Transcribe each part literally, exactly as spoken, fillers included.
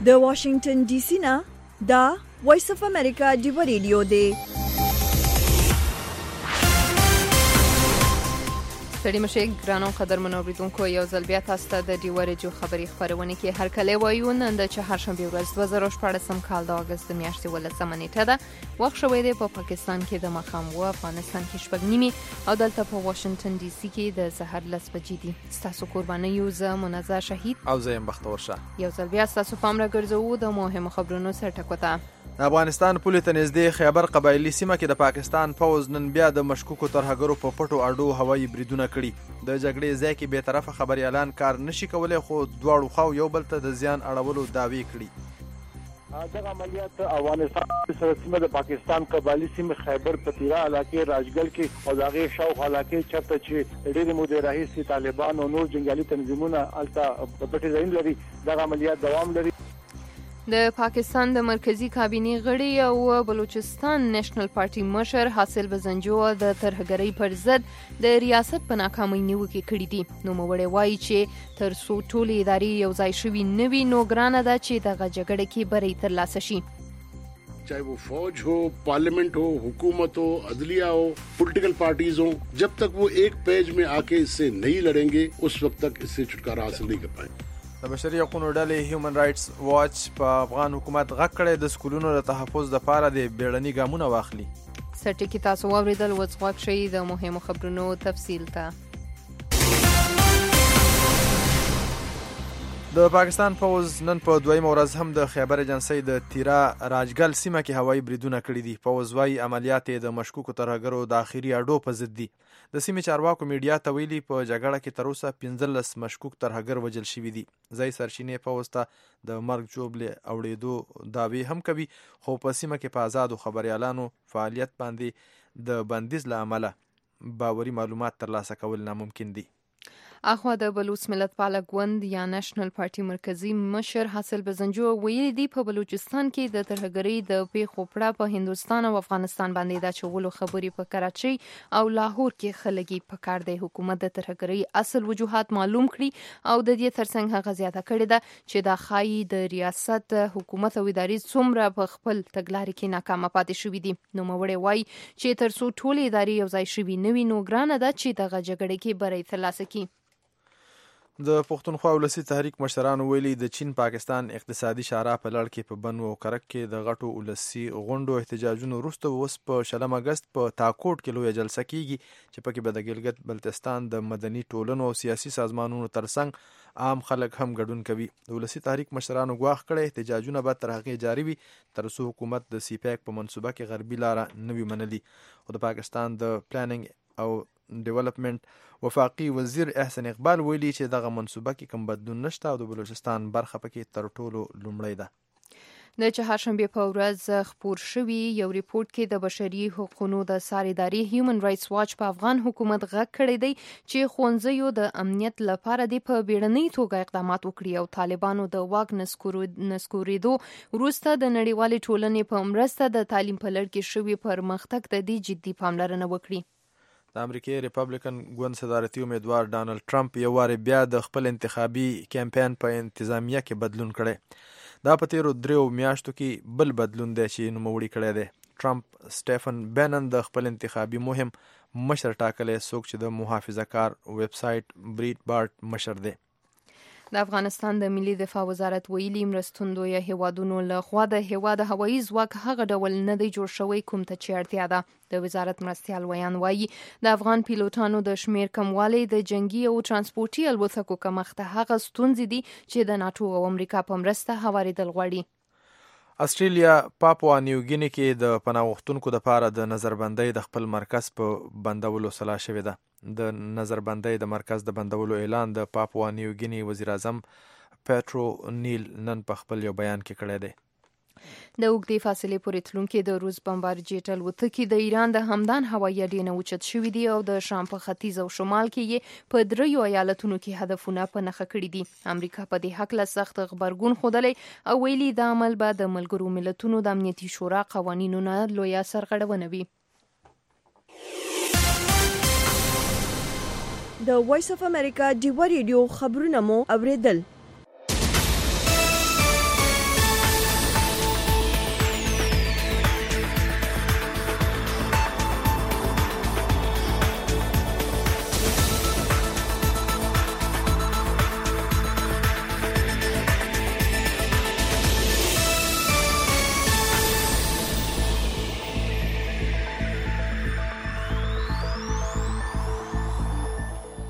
د واشنگټن ډي سي نه دا وایس اف امریکا دی ریډیو دی. ستړي مشه ګرانو قدرمنو اوریدونکو، یو ځل بیا تاسو ته د ډیو ریډیو خبري خبرونه کې هر کله وایو. نن د چهارشنبه ورځ دوه زره شپږم کال د اگست میاشتې ولسمه نیټه ده. وخت شوی دی په پا پاکستان کې د ماښام و، افغانستان کې شپږ نیمې او دلته په واشنگټن ډي سي کې د سحر لس بجې دي. ستاسو قرباني یو زه منزه شهید او زه يم بختور شه. یو ځل بیا تاسو پام را ګرځوو د مهمو خبرونو سره ټکوته. د افغانستان پولې ته نږدې خیبر قبایلي سیمه کې د پاکستان پوځ نن بیا د مشکوکو ترهګرو په پټو اډو هوایي بریدونه کړي. د جګړې ځای کې بې طرفه خبريالان کار نشي کولای، خو دواړو خو یو بل ته د زیان اړولو دعوی کړي. دغه عملیات افغانستان سره سیمه د پاکستان قبایلي سیمه خیبر پتیرا علاقې راجګل کې او دغه شاوخوا علاقې چرته چې ډېرې مودې راهیسې طالبان او نور جنگیالي تنظیمونه الته پټې ځایونه لري، دغه عملیات دوام لري. د پاکستان د مرکزی کابینې غړي او بلوچستان نېشنل پارټي مشر حاصل بزنجو د ترهګرۍ پر ضد د ریاست په ناکامۍ نیوکې کړې دي. نو موړې وایي چې تر څو ټولې ادارې یو ځای شوي نه وي، نو ګرانه ده چې دغه جګړه کې بری ترلاسه شي. चाहे वो फौज हो, पार्लियामेंट हो, हुकूमत हो, अदलिया हो, पॉलिटिकल पार्टीज हो, जब तक वो एक पेज में आके इससे नहीं लड़ेंगे उस वक्त तक इससे छुटकारा हासिल नहीं कर पाएंगे. د بشري حقوقو ډلې هیومن رائټس واچ په افغان حکومت غږ کړی د سکولونو د تحفظ لپاره د بیړني ګامونه واخلي. سرټکی تاسو واوریدل، وڅوک شي د مهمو خبرونو تفصیل ته. د پاکستان پوځ نن په دویمه ورځ هم د خیبر ایجنسۍ د تیرا راجګل سیمه کې هوایي بریدونه کړي دي. پوځ وايي عملیات د مشکوکو ترهګرو د اخیری اډو په ضد دي. د سیمې چارواکو میډیا ته ویلي په جګړه کې تر اوسه پنځلس مشکوک ترهګر وژل شوي دي. ځای سرچینې پوځ ته د مرګ جوړې اوړېدو دعوې هم کوي، خو په سیمه کې په آزادو خبريالانو فعالیت باندې د بندیز له امله باوري معلومات ترلاسه کول ناممکن دي. اخوا د بلوچ ملت پاله ګوند یا نېشنل پارټي مرکزی مشر حاصل بزنجو ویلي دی په بلوچستان کې د ترهګرۍ د پیښو پړه په هندوستان او افغانستان باندې د چولو خبرې په کراچۍ او لاهور کې خلګي په کار دی. حکومت د ترهګرۍ اصل وجوهات معلوم کړي او د دې ترڅنګ هغه زیاته کړې ده چې د خای د ریاست حکومت او ادارې څومره په خپل تګلارې کې ناکامه پاتې شوې دي. نو موړې وایي چې تر څو ټولې ادارې یو ځای شوي نه وي، نو ګرانه ده چې دغه جګړه کې بری ترلاسه کړي. د پښتونخوا ولسی تحریک مشرانو ویلي د چین پاکستان اقتصادي شورا په لړ کې په بنو او کرک کې د غټو ولسی غونډو احتجاجونو وروسته اوس په شلم اگست په تاکوټ کې لویه جلسه کیږي چې پکې به د ګلګت بلتستان د مدني ټولنو او سیاسي سازمانونو ترڅنګ عام خلک هم ګډون کوي. د ولسی تحریک مشرانو غواخ کړي احتجاجونه به تر هغه جاری وي تر څو حکومت د سی پیک په منصوبه کې غربي لار نه وي منلي. او د پاکستان د پلانینګ او ډیولپمنٹ وفاقي وزیر احسن اقبال ویلي چې دغه منصوبه کې کوم بدلون نشته او د بلوچستان برخه پکې تر ټولو لومړی ده. د چهارشنبه په ورځ خپور شوی یو ریپورت کې د بشري حقوقو د ساریداري هیومن رائټس واچ په افغان حکومت غږ کړی دی چې ښوونځیو د امنیت لپاره د په بیړنۍ توګه اقدامات وکړي او طالبانو د واک نسکورېدو وروسته د نړیوالې ټولنې په مرسته د تعلیم په لړ کې شوي پرمختګ ته د جدي پاملرنه وکړي. د امریکای ریپبلیکن ګوند صدارتي امیدوار ډانلډ ټرمپ یو وار بیا د خپل انتخابي کمپاین په انتظامیه کې بدلون کړي. دا په تیرو دریو میاشتو کې بل بدلون دی چې نوموړی کړی دی. ټرمپ سټیفن بینن د خپل انتخابي مهم مشر ټاکلی، څوک چې د محافظه کار ویب سایټ بریټ بارټ مشر دی. د افغانستان د ملي دفاع وزارت ویلي مرستندویه هیوادونو له خوا د هیواد هوایي ځواک هغه ډول نه دی جوړ شوی کوم ته چې اړتیا ده. د وزارت مرستیال ویان وایي د افغان پیلوټانو د شمیر کموالی د جنگي او ترانسپورتي الوتکو کمښت هغه ستونزې دي چې د ناتو او امریکا په مرسته هواریدل غواړي. استرالیا پاپوا نیو ګینی کې د پناه غوښتونکو لپاره د نظربندۍ د خپل مرکز په بندولو سلا شوې ده. د نظربندۍ د مرکز د بندولو اعلان د پاپوا نیو ګینی وزیر اعظم پیټرو نیل نن په خپل یو بیان کې کړی دی. د اوږدې فاصلې پورې تلونکي د روس بمبارډ الوتکې د ایران د همدان هوایي اډې نه اوچت شوي دي او د شام په ختیځ او شمال کې یې په دریو ایالتونو کې هدفونه په نښه کړي دي. امریکا په دې هکله سخت غبرګون ښودلی او ویلي دا عمل به د ملګرو ملتونو د امنیتي شورا قوانینو نه لویه سرغړونه وي. د وایس اف امریکا دی ریډیو خبرونه مو اوریدل.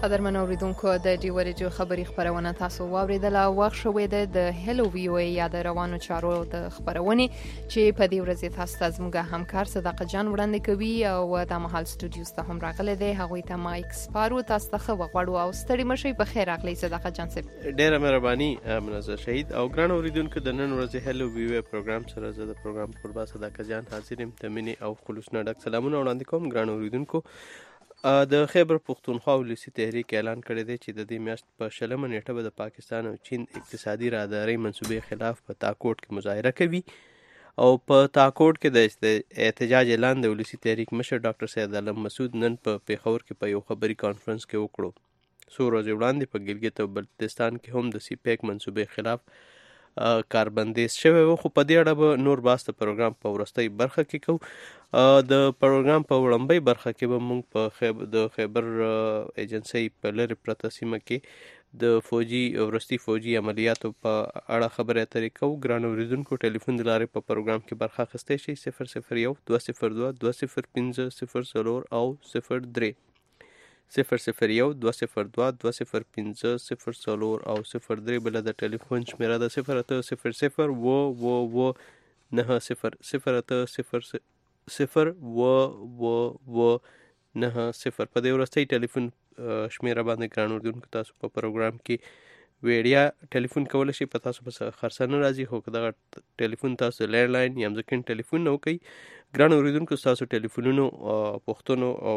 قدرمن اوریدونکو د ډي ورجو خبري خبرونه تاسو واوریدله. وخت شوې ده د هلو وی او ای یا د روانو چارو د خبرونه چې په دې ورځ تاسو ته زموږ همکار صدقه جان وړاندې کوي او د محل سټوډیوز ته هم راغله ده. هغه ته مایک سپارو تاسو ته وغوړو او ستړي مشي په خیر راغلی صدقه جان صاحب. ډیره مهرباني منظر شهید او ګران اوریدونکو د نن ورځ هلو وی او ای پروګرام سره زه د پروګرام قربا صدقه جان حاضر یم. تمنې او خلوص نه ډک سلامونه وړاندې کوم. ګران اوریدونکو د خیبر پختونخوا ولسی تحریک اعلان کړی دی چې د دې میاشت په شلمه نیټه به د پاکستان او چین اقتصادي راهدارۍ منصوبې خلاف په تاکوټ کې مظاهره کوي او په تاکوټ کې د احتجاج اعلان د ولسی تحریک مشر ډاکټر سید عالم مسعود نن په پیښور کې په یو خبري کانفرنس کې وکړو. څو ورځې وړاندې په ګلګت او بلتستان کې هم د سی پیک منصوبې خلاف کاربندیز شوی و، خو په دې اړه به نور باس د پروګرام په وروستۍ برخه کې کوو. د پروګرام په وړاندې برخه کې به موږ په خیبر د خیبر ایجنسی په لری پرته سیمه کې د فوجي ورستي فوجي عملیاتو په اړه خبرې اترې کوو. ګران اوریدونکو ټلیفون د لارې په پروګرام کې برخه اخیستی شئ صفر صفر یو دوه صفر دوه دوه صفر پنځه صفر څلور او صفر درې صفر صفر یو دوه صفر دوه دوه صفر پنځه صفر څلور او صفر درې. بله د ټلیفون شمیره ده صفر اته صفر صفر و و و نه صفر صفر اته صفر صفر و و و نه صفر. په دې وروستۍ ټلیفون شمیره باندې ګران اوریدونکو تاسو په پروګرام کې ویډیا ټلیفون کولی شئ. په تاسو په خرڅه نه راځي، خو که دغه ټلیفون تاسو لینډلاین یا مځکن ټلیفون نه وکئ ګران اوریدونکو تاسو ټلیفونونو پوښتنو او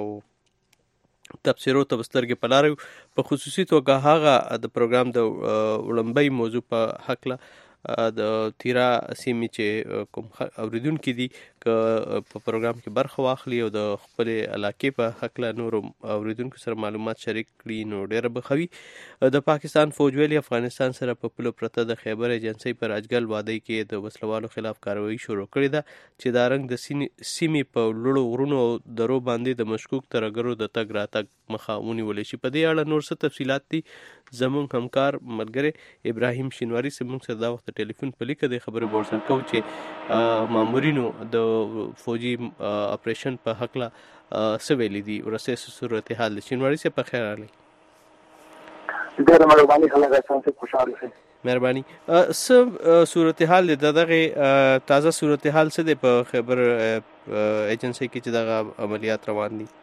تبصرو ته سترګې په لاره. په خصوصي توګه هغه د پروګرام د وړاندې موضوع په حقله د تیرا سیمې چې کوم اوریدونکي دي که په پروګرام کې برخه واخلي او د خپل علاقې په حقله نور اوریدونکو سره معلومات شریک کړي نو ډیره به خوي. د پاکستان فوج ویلي افغانستان سره په پوله پرته د خیبر ایجنسی پر اجګل وادي کې د وسلوالو خلاف کاروایی شروع کړې ده چې دا رنګ د سیمې په لوړو غرونو او درو باندې د مشکوک ترګرو د تګ راتګ مخه ونیول شي. په دې اړه نور څه تفصیلات دي زموږ همکار ملګری ابراهیم شینواری زموږ سره دا وخت ټلیفون په لیکه د خبرې ورسره کوو چې مامورینو د فوجي اپریشن په حقله څه ویلي دي. ورسته صورتحال د شینواری سره په خیر راغلی. ډېره مهرباني خلک تاسو خوشاله شئ. مهرباني. څه صورتحال د دغه تازه صورتحال څه دی په خیبر ایجنسی کې چې دغه عملیات روان دي؟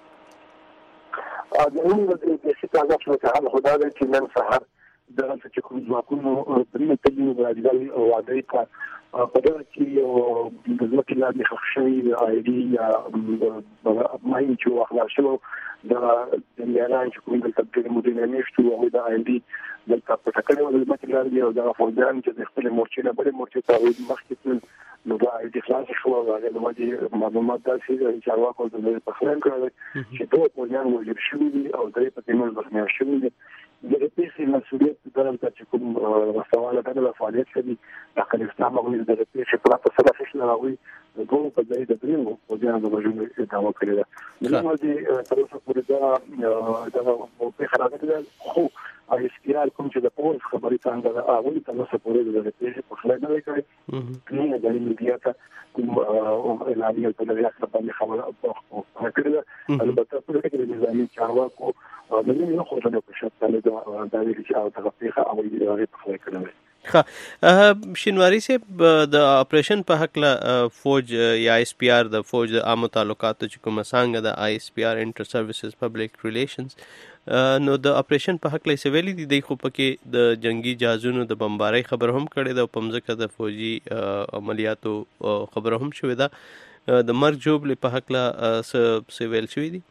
د نن د تازه صورتحال خدا دې چې نن سهار دغه چې کوم ځواکونو پرې تللی د راځي وادي کا په دغه کې د ځمکې لاندې ښخ شوي آی ډي یا ماین چې واخلل شو د دنیانا چې کوم د تبدیل مدینه نشته او د آی ډي د تاکل او د ځمکې لاندې او د فوجان چې د خپل مورچې نه بلې مورچې ته مخکې نو دا آی ډي خلاص شو او هغه د وادي معلومات داسې چې هغه کو د پخلن کړل چې دوه فوجان وژل شوي دي او درې پکې نور زخمي شوي دي. د پیسې مسؤلیت دغه چې کوم وسواله دغه فعالیت کوي د افغانستان مغلوب د پیسې په تاسو سره څه راوي د دوه په ځای د درېمو او د هغه وجود ادعا کړې ده. نو د تر اوسه پورې دا د په خرابې ده خو اې اس پی آر کوم چې د پولیس خبري څنګه ده اول تر اوسه پورې د پیسې په خلای نه کوي نه د میډیا ته کوم اعلانیه په لري اکثر باندې خبره کړې ده. البته په دې کې د نظامي چارواکو د دې نه خو د پښتنو د دایره چې او د غفیخه او د غیر په خلای کړل. ښه شینواری صاحب د اپریشن په حقله فوج یا ایس پی آر د فوج د عامو تعلقاتو چې کومه څنګه د آی ایس پی آر انټر سروسز پبلک ریلیشنز نو د اپریشن په حقله څه ویلي دي؟ دی خو پکې د جنگي جهازونو د بمبارۍ خبر هم کړې ده او په مځکه د فوجي عملیاتو خبر هم شوې ده. د مرګ جوړې په حقله څه ویل شوي دي؟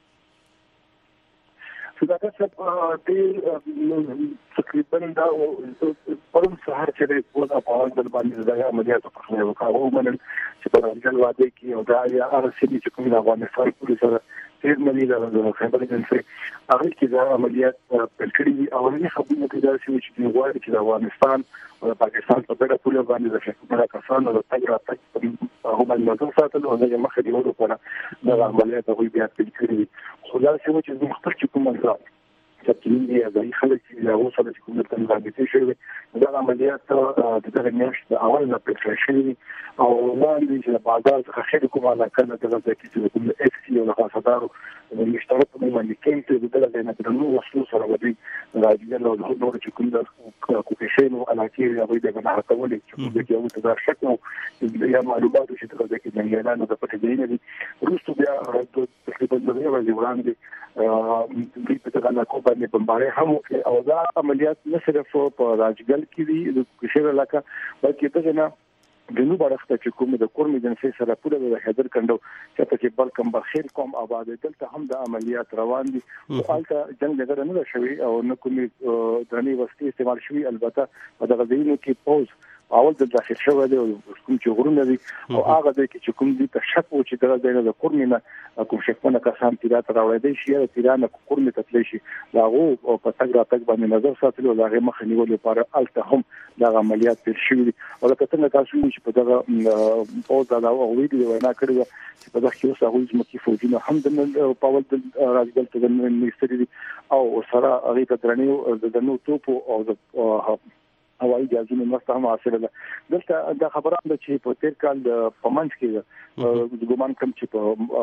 دا څه په تقریبا دا پرم سهار چې په د افغان د باندې د عملیاتو په خلاف وکړو ومنل چې په راجل واده کې او دا یا ار سی بي چې کوم د افغانستان پولیس سره تیر ملي د خبرې جنسي هغه کې دا عملیات په کړي او نه خبرې کې دا چې غواړي چې د افغانستان او پاکستان په ډېر پوله باندې د شکل کسانو د تګ راتګ هغه باندې نظر ساتل او د مخه دی ورو په د عملیات هغه بیا په کړي خو دا چې مختلف کوم ځای چې دې ځای خلک چې اوس سره کوم د تنظیماتي شوی دا عملیات د دغه میاشت اول نه پېښ شوی او وړاندې چې بازار څخه خیر کومه علاقه نه دغه چې کوم اف سي او خاصدارو د مشترک په باندې کې چې دغه نه د نو وسلو سره ودی راځي نو د نور چې کوم د کوکیشنو علاقه یې د بنا کولې چې د یو څه شک نو یا معلومات چې دغه کې د اعلان د پټ دی نه روستو بیا د تقریبا د یو وړاندې د په دغه علاقه باندې بمباري هم او دا عملیات نه صرف په راجګل کې دي د کوکیشن علاقه بلکې دغه نه جنوب اړخته چې کوم د کورمي جنسي سره پوره د حیدر کندو چې په کې بلکم بخیر کوم آباد دلته هم د عملیات روان دي او الته جنگ دغه نه شوی او نه کومي درنی وستی استعمال شوی البته په دغه ځینو کې پوز اول د داخل شوی دی کوم چې غرونه دي او هغه د چې کوم دي ته شک و چې دغه ځای د کورمي نه کوم شکونه کسان تیرات راوړی دی شي تیرانه کورمي ته تللی شي داغه او په تګ را تګ باندې نظر ساتل او هغه مخ نیول لپاره الته هم د عملیات پیل شوی دي او لکه څنګه تاسو چې په دغه پوز دا او ویډیو وینا کړو چې په دغه کې اوس هغه ځمکې فوجونه هم د پاول د راځګل ته د منیستری او سره هغه ته درنیو د نو توپو او د هوایي جهازونو مرسته هم حاصله ده دلته دا خبره ده چې په تیر کال د پمنځ کې د ګومان کم چې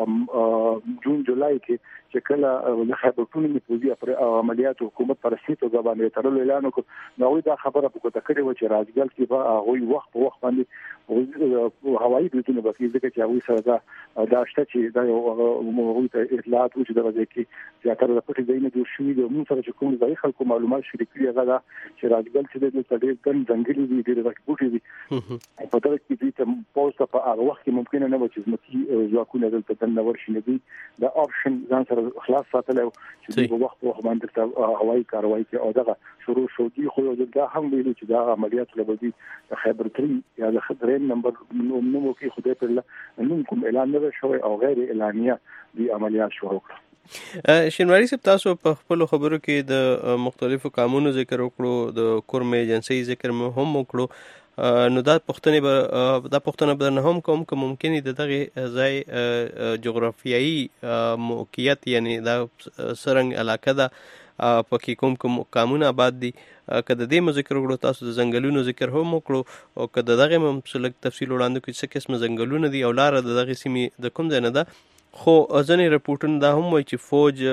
په جون جولای کې چې کله د خبرتونو میپوزي پر عملیات حکومت پر سیټو غوښنه ترلو اعلان وکړ نو دا خبره په کوته کړې و چې راځګل کې به هغه وخت په وخت باندې هوایي بریدونه به کیږي چې هغه سره دا دا شته چې دا یو موږ ته اطلاعات او چې دا کې زیاتره د پټي ځای نه جوړ شوی دی موږ سره چې کوم ځای خلکو معلومات شریک کړي هغه دا چې راځګل چې د ډېر کم ځنګلي دي ډېر راکوټي دي په دا کې دې ته پوسټ په هغه وخت کې ممکن نه و چې زموږ ځواکونه دلته د نور شي نه دي دا آپشن ځان سره خلاص ساتل او چې په وخت وخت باندې هوایي کاروایی کې او دغه شروع شو دي خو دا هم ویلو چې دا عملیات لبدي د خیبر تری یا د خبرین نمبر نومو کې خوده پر نوم کوم اعلان نه شوی او غیر اعلانیه دي عملیات شروع کړه شینواری صاحب تاسو په خپل خبرو کې د مختلفو قانونو ذکر وکړو د کورمي ایجنسی ذکر مو هم وکړو نو دا پښتنې به دا پښتنه به نه هم کوم که ممکن دي دغه ځای جغرافیایي موقعیت یعنی دا سرنګ علاقه ده پکې کوم کوم قانون آباد دي کله دې ذکر وکړو تاسو د ځنګلونو ذکر هم وکړو او کله دغه ممسلک تفصیل وړاندې کوي څه قسم ځنګلونه دي او لار دغه سیمې د کوم ځای نه ده خو ځنې رپورټونه دا هم وایي چې فوج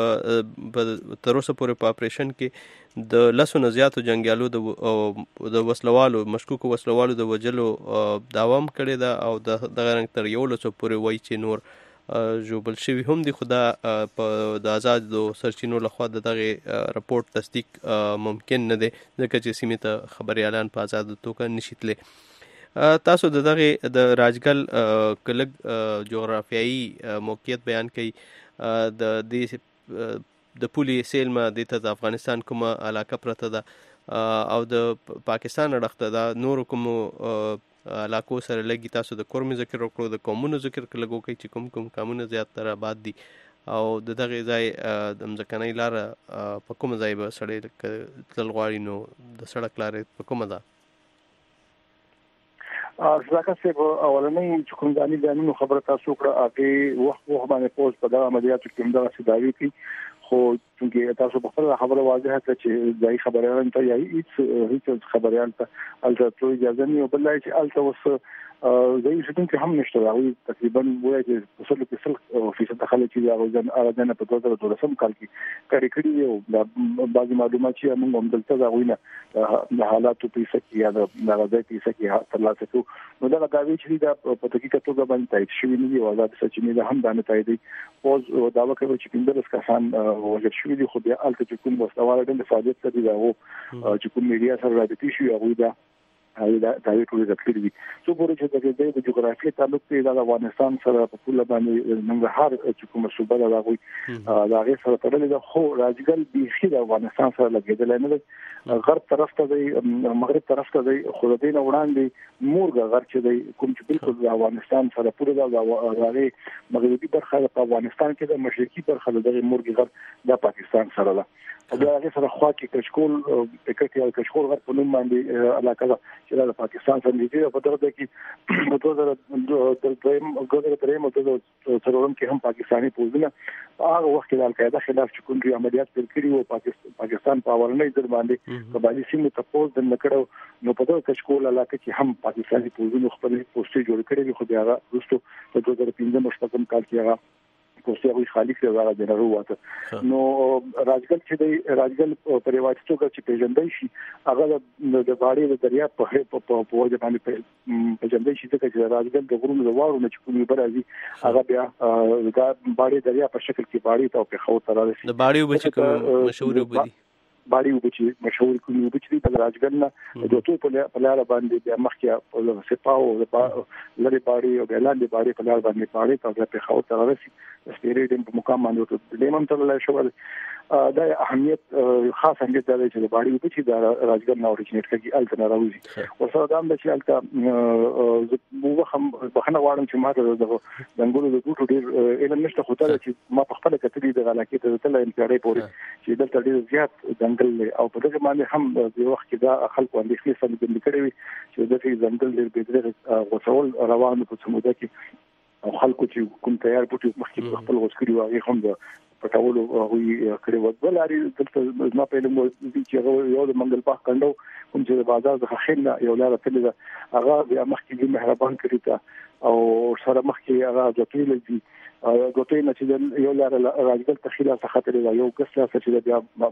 په تر اوسه پورې په اپریشن کې د لسو نه زیاتو جنګیالو د وسلوالو مشکوکو وسلوالو د وجلو دعوا هم کړې ده او دغه رنګ تر یولسو پورې وایي چې نور ژوبل شوي هم دي خو دا په د آزادو سرچینو لخوا د دغه رپورټ تصدیق ممکن نه دی ځکه چې سیمې ته خبریالان په آزاده توګه نشي تللی تاسو د دغه د راجګل کلګ جغرافیایي موقعیت بیان کړي د دې د پولي سیلما د افغانستان کومه علاقه پرته ده او د پاکستان اړخته ده نور کوم علاقو سره لګي تاسو د کورمي ذکر وکړو د قومونو ذکر کړو چې کوم کوم قومونه زیات تر آباد دي او د دغه ځای د مځکنۍ لار په کوم ځای به سړی تل غواړي نو د سړک لارې په کومه ده ځکه چې اولنۍ چې کوم ځاني ځانونو خبره تاسو کړه هغه وخت وخت باندې پوز په دغه عملیاتو کې موږ سیداوي کی خو چې تاسو په خپل خبره واضحه کړه چې ځای خبريان ته یا هیڅ هیڅ خبريان ته الته اجازه نه وبلای چې الته وس زي شتون کې هم نشته راوي تقریبا وایي چې څلور کې فیصد خلک چې هغه ځان اراده په دوه زره دولسم کال کې کړي کړي او د بعضي معلومات چې موږ هم دلته راوینه د حالاتو په څیر کې یا د غځای په څیر کې ترلاسه کوو نو دا دا وی چې دا په دقیقه توګه باندې تایید شوی نه دی او آزاد سرچینې ده هم باندې تایید پوز دا وکړي چې پندرس کسان وژل شوی دي خو بیا الته چې کوم مستوى د فعالیت لري دا او چې کوم میډیا سره راځي شي هغه دا دا دا یو ټول ذکر دي څو پورې چې د جغرافیې تعلق دی د افغانستان سره په ټول باندې ننګرهار چې کوم صوبه ده هغه دا غي سره تړلې ده خو راځګل بيخي د افغانستان سره لګیدل نه ده غرب طرف ته دی مغرب طرف ته دی خو د دین وړاندې مورګه غر چې دی کوم چې بالکل د افغانستان سره پوره د هغه مغربي برخه په افغانستان کې د مشرقي برخه د مورګي غر د پاکستان سره ده دا هغه سره خوا کې کشکول پکټي او کشکول غر په نوم باندې علاقه ده چې د پاکستان سره نږدې په دغه کې په دوه زره دریم دوه زره دریم او دوه زره څلورم کې هم پاکستاني پوځونه هغه وخت د القاعده خلاف چې کوم عملیات پیل کړي وو پاکستان پاکستان په اورنۍ در باندې قبایلی سیمو ته پوز د نکړو نو په دغه کشکول علاقه کې هم پاکستاني پوځونه خپل پوسټي جوړ کړي خو بیا وروسته په دوه زره پنځم شپږم کال کې هغه پوسټي هغه خالي کړی هغه د نړۍ واته نو راجګل چې د راجګل په روایت توګه چې پیژندل شي هغه د باړې د دریا په په په وجه باندې پیژندل شي چې راجګل د غرونو د وارو نه چې کومي برازي هغه بیا د باړې دریا په شکل کې باړې ته په خو تر رسیدي د باړې وبچ کوم مشهور وبدي باړې وبچ مشهور کومي وبچ دي په راجګل نه د تو په لار باندې بیا مخکې په سپاو لري باړې او اعلان دی باړې په لار باندې باړې ته په خو تر رسیدي سپیریډ په مقام باندې ته د لیمن تر لای شو دا اهمیت خاص اهمیت دی چې د باړې وبچ د راجګل نه اوريجینیټ کیږي الته نه راوځي او سره دا هم چې الته مو هم بخنه واړم چې ماته د دنګولو د ګوټو ډیر علم نشته خو ته چې ما په خپل کتلې د علاقې ته تل انتړې پوري چې دلته ډیر زیات ځنګل او په دغه باندې هم د وخت کې دا خلکو اندېښنې سم د لیکړې وي چې د دې ځنګل ډیر بدره غوښول روانو په سموده کې او خلکو چې کوم تیار پټي مخکې خپل غوښکړي واغې هم د پټاولو هغه کړي وځل لري دلته ما په لمو چې یو د منګل پاک کندو کوم چې د بازار د خخینه یو لاره تل هغه بیا مخکې مهربان کړی تا او سره مخکې هغه د ټول دي ګوتې نه چې یو لاره راځل تخیله څخه تل یو کس لا چې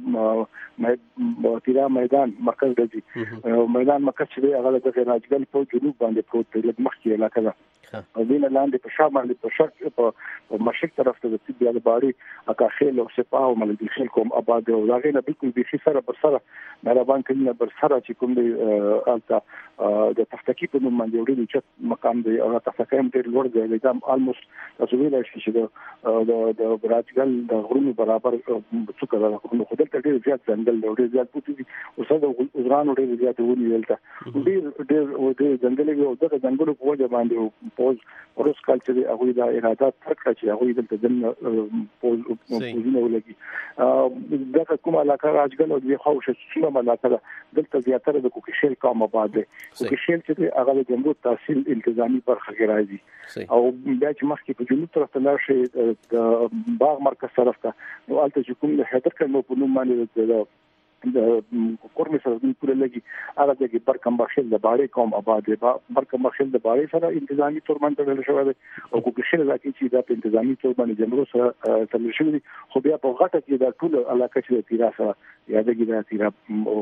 بیا تیرا میدان مرکز دی میدان مرکز چې هغه د راځل په جنوب باندې پروت دی مخکې علاقه ده او دینه لاندې په شام باندې په شرق په مشرق طرف ته د بیا د باري اکاخیل او سپاو ملګری خل کوم آباد او داغه نه بالکل به سره پر سره مهربان کړي بر سره چې کوم دی الته د تفتکی په نوم باندې وړي چې مقام دی او تفتکی هم ډیر لوړ دی دا الموست تاسو ویلای شئ چې د د راجګل د غرونو برابر څوک دا غرونو خدای ته ډیر زیات ځنګل دی ډیر زیات پوتې دي او سره د عمران ډیر زیات ونی ولته ډیر ډیر ډیر ځنګل دی او دغه ځنګلو په وجه باندې پوز ورس کال چې هغه د اراده ترکړه چې هغه دلته د پوز پوزونه ولګي دا کوم علاقه راجګل او د خوښ شیمه علاقه دلته زیاتره د کوکشل قوم آباد دي کوکشل چې هغه د جمهور تحصیل التزامي برخه کې راځي او بیا چې مخکې په جنوب طرف ته لاړ د باغ مرکز طرف ته نو الته چې کوم د هدر کلمو په نوم باندې د کورمه سره د پوره لګي هغه د برکم بخښل د باړې قوم آباد دی برکم بخښل د باړې سره انتظامی تور باندې تړل شوی دی او کوکشل راځي چې دا په انتظامی تور باندې جمهور سره تړل شوی دی خو بیا په غټه کې دا ټول علاقه چې تیرا سره یادګي دا تیرا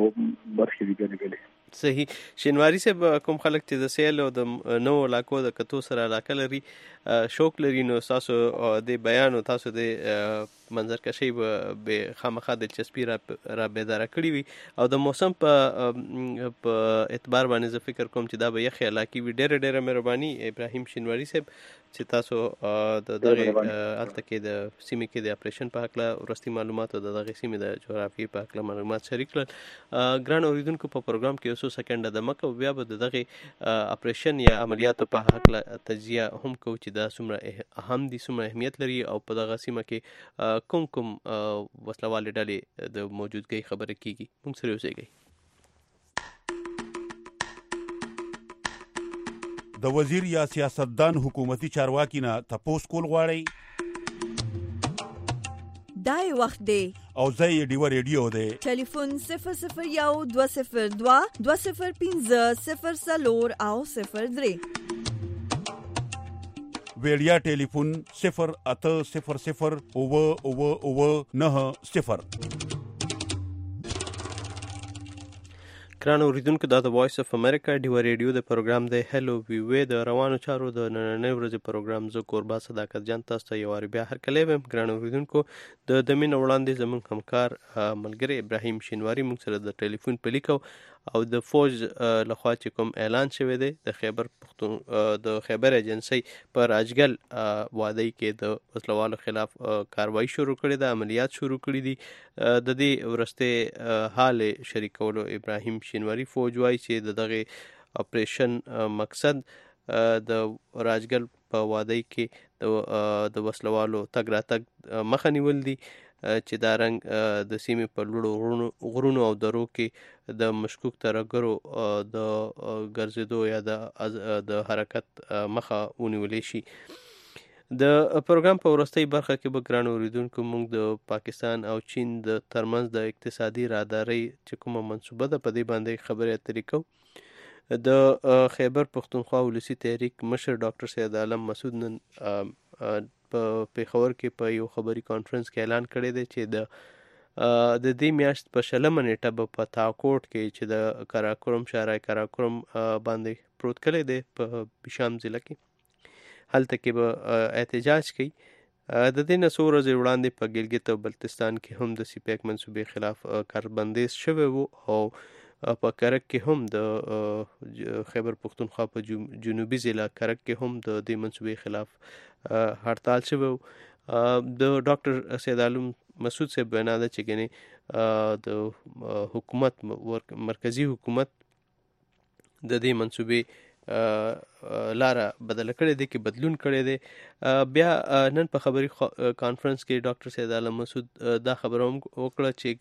برخې دي ګنې صحیح شینواری صاحب کوم خلک چې د سیل او د نو علاقو د کتو سره علاقه لري شوق لري نو تاسو د بیان او تاسو د منظر کشي به خامخا د چسپی را را بیدار کړی وي او د موسم په په اعتبار باندې زه فکر کوم چې دا به یخ علاقه وي ډېر ډېر مهرباني ابراهیم شینواری صاحب چې تاسو د دغه الته کې د سیمې کې د اپریشن په حق له ورستي معلومات او د دغه سیمې د جغرافي په حق له معلومات شریک کړل ګران اوریدونکو په پروګرام کې اوسو سکند د مکه بیا به دغه اپریشن یا عملیاتو په حق له تجزیه هم کو چې دا څومره اهم دي څومره اهمیت لري او په دغه سیمه کې کوم کوم وسلوال ډلې د موجودګۍ خبره کیږي موږ سره اوسېږي د وزیر یا سیاستدان حکومتي چارواکي نه تپوس کول غواړي دای وخت دی او زه ډیو ریډیو دی ټلیفون صفر صفر یو دوه صفر دوه دوه صفر پنځه صفر څلور او صفر درې ویډیا ټلیفون صفر اته صفر صفر اوه اوه اوه نه صفر. ګران اوریدونکو دا د وایس اف امریکا ډیو ریډیو د پروګرام دی هلو وی وی د روانو چارو د نننۍ ورځې پروګرام زه کوربا صداقت جان تاسو ته یو وار بیا هرکلی ویم. ګران اوریدونکو د د مینه وړاندې زموږ همکار ملګری ابراهیم شینواری موږ سره د ټلیفون په لیکو او د فوج لخوا چې کوم اعلان شوی دی د خیبر پختون د خیبر ایجنسی پر راجګل وادي کې د وسلوالو خلاف کاروایی شروع کړې ده عملیات شروع کړې دي د دې ورسته حال شریکولو ابراهیم شینواری فوج وايي چې دغه اپریشن مقصد د راجګل په وادي کې د د وسلوالو تګ راتګ مخه نیول دي چې دا رنګ د سیمې په لوړو غرونو او درو کې د مشکوک ترهګرو د ګرځېدو یا د حرکت مخه ونیولی شي. د پروګرام په وروستۍ برخه کې به ګرانو اوریدونکو موږ د پاکستان او چین د ترمنځ د اقتصادي راهدارۍ چې کومه منصوبه ده په دې باندې خبرې اترې کوو. د خیبر پښتونخوا ولسی تحریک مشر ډاکټر سید عالم مسعود نن په پیښور کې په یو خبري کانفرنس کې اعلان کړی دی چې د د دې میاشت په شلمه نیټه به په تاکوټ کې چې د کراکرم شارع کراکرم باندې پروت کلی دی په بشام ضلع کې، هلته کې به احتجاج کوي. د دې نه څو ورځې وړاندې په ګلګت او بلتستان کې هم د سیپیک منصوبې خلاف کاربندیز شوی و او په کرک کې هم د خیبر پښتونخوا په جنوبي ضلع کرک کې هم د دې منصوبې خلاف هړتال شوی و. د ډاکټر سید عالم مسعود صاحب وینا ده چې ګنې د حکومت مرکزی حکومت د دې منصوبې لاره بدله کړې دی کې بدلون کړی دی. بیا نن په خبري کانفرنس کې ډاکټر سید عالم مسعود دا خبره هم وکړه چې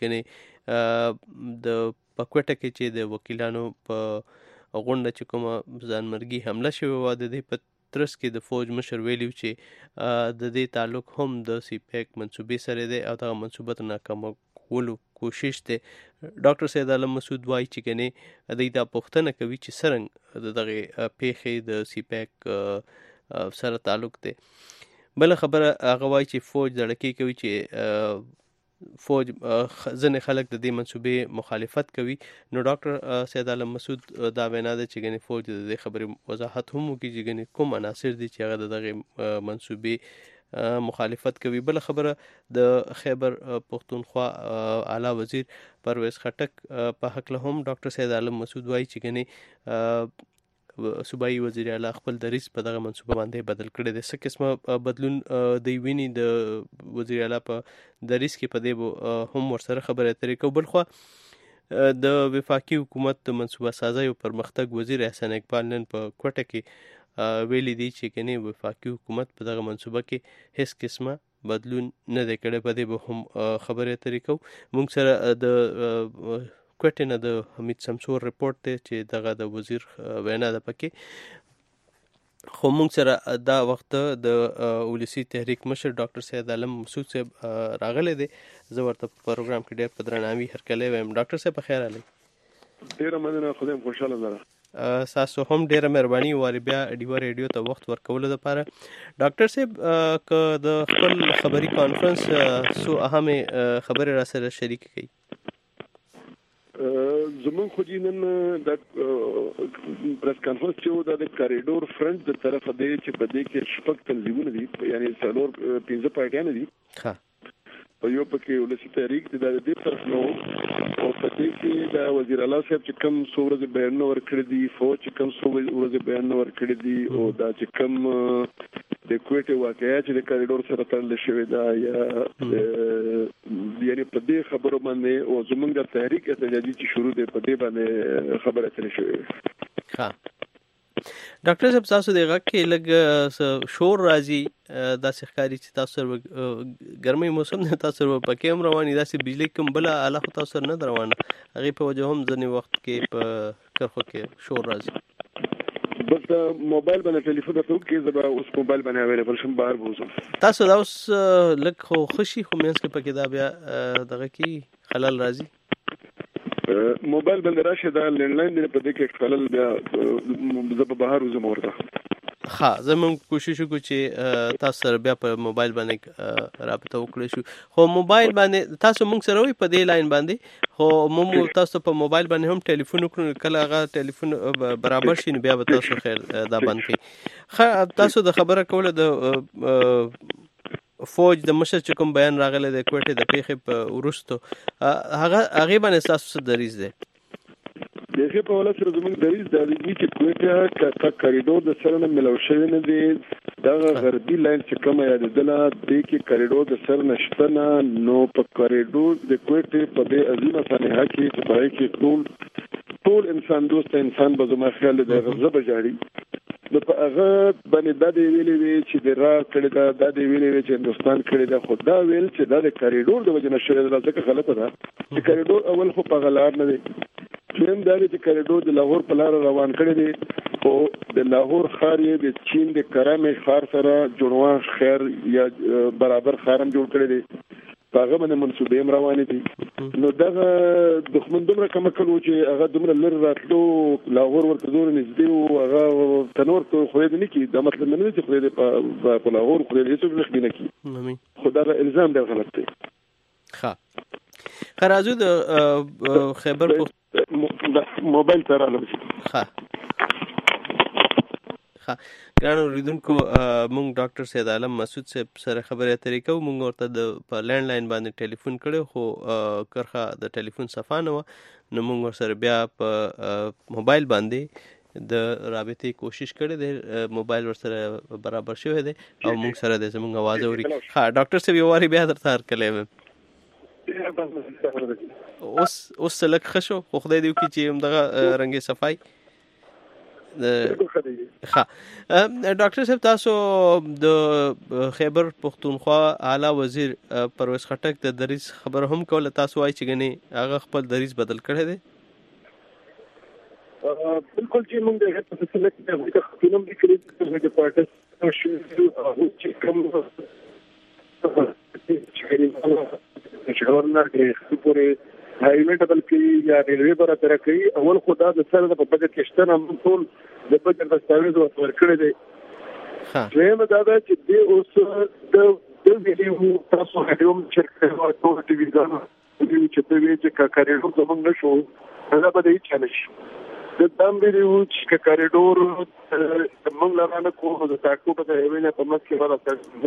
ګنې د په کوټه کې چې د وکیلانو په غونډه چې کومه ځانمرګي حمله شوې وه د دې په ترڅ کې د فوج مشر ویلي چې د دې تعلق هم د سی پیک منصوبې سره دی او دغه منصوبه ته ناکامولو کوشش دی. ډاکټر سید عالم مسعود وایي چې ګنې دوی دا پوښتنه کوي چې څرنګه د دغې پیښې د سی پیک سره تعلق دی. بله خبره هغه وایي چې فوج دړکې کوي چې فوج ځینې خلک د دې منصوبې مخالفت کوي. نو ډاکټر سید عالم مسعود دا وینا ده چې ګنې فوج د دې خبرې وضاحت هم وکړي چې ګنې کوم عناصر دي چې هغه د دغې منصوبې مخالفت کوي. بله خبره د خیبر پښتونخوا اعلی وزیر پرویز خټک په هکله هم ډاکټر سید عالم مسعود وایي چې ګنې صوبایي وزیر اعلی خپل دریځ په دغه منصوبه باندې بدل کړی دی. څه قسمه بدلون دی ویني د وزیر اعلی په دریځ کې په دې هم ورسره خبرې اترې کوو. بلخوا د وفاقي حکومت د منصوبه سازۍ او پرمختګ وزیر احسان اقبال نن په کوټه کې ویلي دی چې کني وفاقي حکومت په دغه منصوبه کې هیڅ قسمه بدلون نه دی کړی. په دې به هم خبرې اترې کوو. موږ سره د کوټه نه د حمید شمسور رپورټ دی چې دغه د وزیر وینا ده پکې. خو موږ سره دا وخت د ولسی تحریک مشر ډاکټر سید عالم مسعود صاحب راغلی دی. زه ورته په پروګرام کې ډېر په درناوي هرکلی وایم. ډاکټر صاحب په خیر راغلی. ډېره مننه، خدای مو خوشحاله لره. تاسو هم ډېره مهرباني واري بیا ډیوه ریډیو ته وخت ورکولو لپاره. ډاکټر صاحب که د خپل خبري کانفرنس څو اهمې خبرې را سره شریک کړئ. زمون خو دې نن د پریس کانفرنس چې و د کاریډور فرنٹ د طرفه دی چې په دې کې شپږ تنظیمونه دي، یعنی څلور پنځه پارټیان دي. په یو پکې ولسی تحریک د دې طرف نو او په دې کې د وزیر اعلی صاحب چې کوم څو ورځې بیان ورکړي دي، فوج چې کوم څو ورځې بیان ورکړي دي او دا چې کوم د کوټه واقعیا چې د کاریډور سره تړل شوی دا یا یعنی په دې خبرو باندې او زمونږ د تحریک احتجاجي چې شروع دی په دې باندې خبره اترې شوې. ها ډاکټر صاحب تاسو د غږ کې لږ شور راځي، داسې ښکاري چې تاسو سره ګرمۍ موسم دی، تاسو سره پکې هم رواني داسې بجلي کوم بله اله خو تاسو سره نه ده روانه، هغې په وجه هم ځینې وخت کې په کرښو کې شور راځي. بس موبایل باندې ټلیفون درته وکړي، زه به اوس موبایل باندې اویلیبل شم، بهر به وځم. تاسو دا اوس لږ خو ښه شي خو منځ کې پکې دا بیا دغه کې خلل راځي. موبایل باندې راشه دا لینډلاین دی په دې کې خلل بیا زه به بهر وځم ورته. ها زه موږ کوشش وکړو چې تاسو سره بیا په موبایل باندې رابطه وکړو شو. خو موبایل باندې تاسو موږ سره وي په دې لاین باندې، خو موږ تاسو په موبایل باندې هم ټلیفون وکړو، کله هغه ټلیفون برابر شي بیا به تاسو خیر دا بند کړئ. تاسو د خبره کوله د فوج د مشر چې کوم بیان راغلی د کوټې د پیښې په وروستو هغه هغې باندې ستاسو څه دریځ دی؟ د هغې په حواله سره زموږ دریځ دا دی چې کوټه که کاریډور د سره نه میلاو شوی نه دی، دغه غربي لاین چې کومه یادېدله دې کې کاریډور د سر نه شته نه، نو په کاریډور د کوټې په دې عظیمه سانحه کې چې په هغې کې ټول ټول انسان دوسته انسان به زما خیال دی هغه زه به جاړي نو په هغه باندې د دې ویلې وی چې د را کړي دا د دې ویلې وی چې هندستان کړي دا خدا ویل چې دا د کریډور د وجه نشي دا ځکه غلطه ده چې کریډور اول خو په غلار نه دی دویم دا چې کریډور د لاهور په لار روان کړي دي او د لاهور ښار یې د چین د کرامې ښار سره جوړوان خیر یا برابر خارم جوړ کړي دي هغه باندې منسوبې هم روانې دي نو دغه دښمن دومره کم کړو چې هغه دومره لر راتلو لاهور ورته زور نږدې او هغه تنور ته خو دې نه کی دا مطلب نه دی چې خو دې په لاهور خو دې هیڅ نه خبرې نه کی خدای الزام دی غلط دی ښه خرازو د خیبر موبایل ته راغلی ښه ها ګرانو اوریدونکو مونږ ډاکټر سید عالم مسعود صاحب سره خبرې اترې کوو مونږ ورته د په لینډ لاین باندې ټلیفون کړو خو کرخه د ټلیفون صفه نه و نو مونږ ورسره بیا په موبایل باندې د رابطې کوشش کړې ده موبایل ورسره برابر شوی دی او مونږ سره د زمونږ आवाज اوري ها ډاکټر صاحب یو واری بیا درته هرکلی ویم اوس اوس لږ ښه شو خو خدای دې وکړي چې همدغه رنګې صفای ها ډاکټر صاحب تاسو د خیبر پختونخوا اعلی وزیر پرویز خټک د دریس خبر هم کوله تاسو وايي چې غني هغه خپل دریس بدل کړی دی بالکل چې موږ د هغه په څیر کې د خپلوم د کړي د پارټي شو چې کوم چې ورنه کې پورې هایوی ډبل کې یا ریلوی برا تر کوي اول خدا د سره د بجټ کې شته هم ټول د بجټ دستاویز ورکړي دي ها زم دا دا چې د اوس د د ویډیو تاسو هډوم چې او ټول ټي وی ګانو چې په وی چې کاریډور زمونږ نشو هغه به دې چالش د دام ویډیو چې کاریډور موږ لرانه کوو د تاکو په هیوی نه په مکه ولا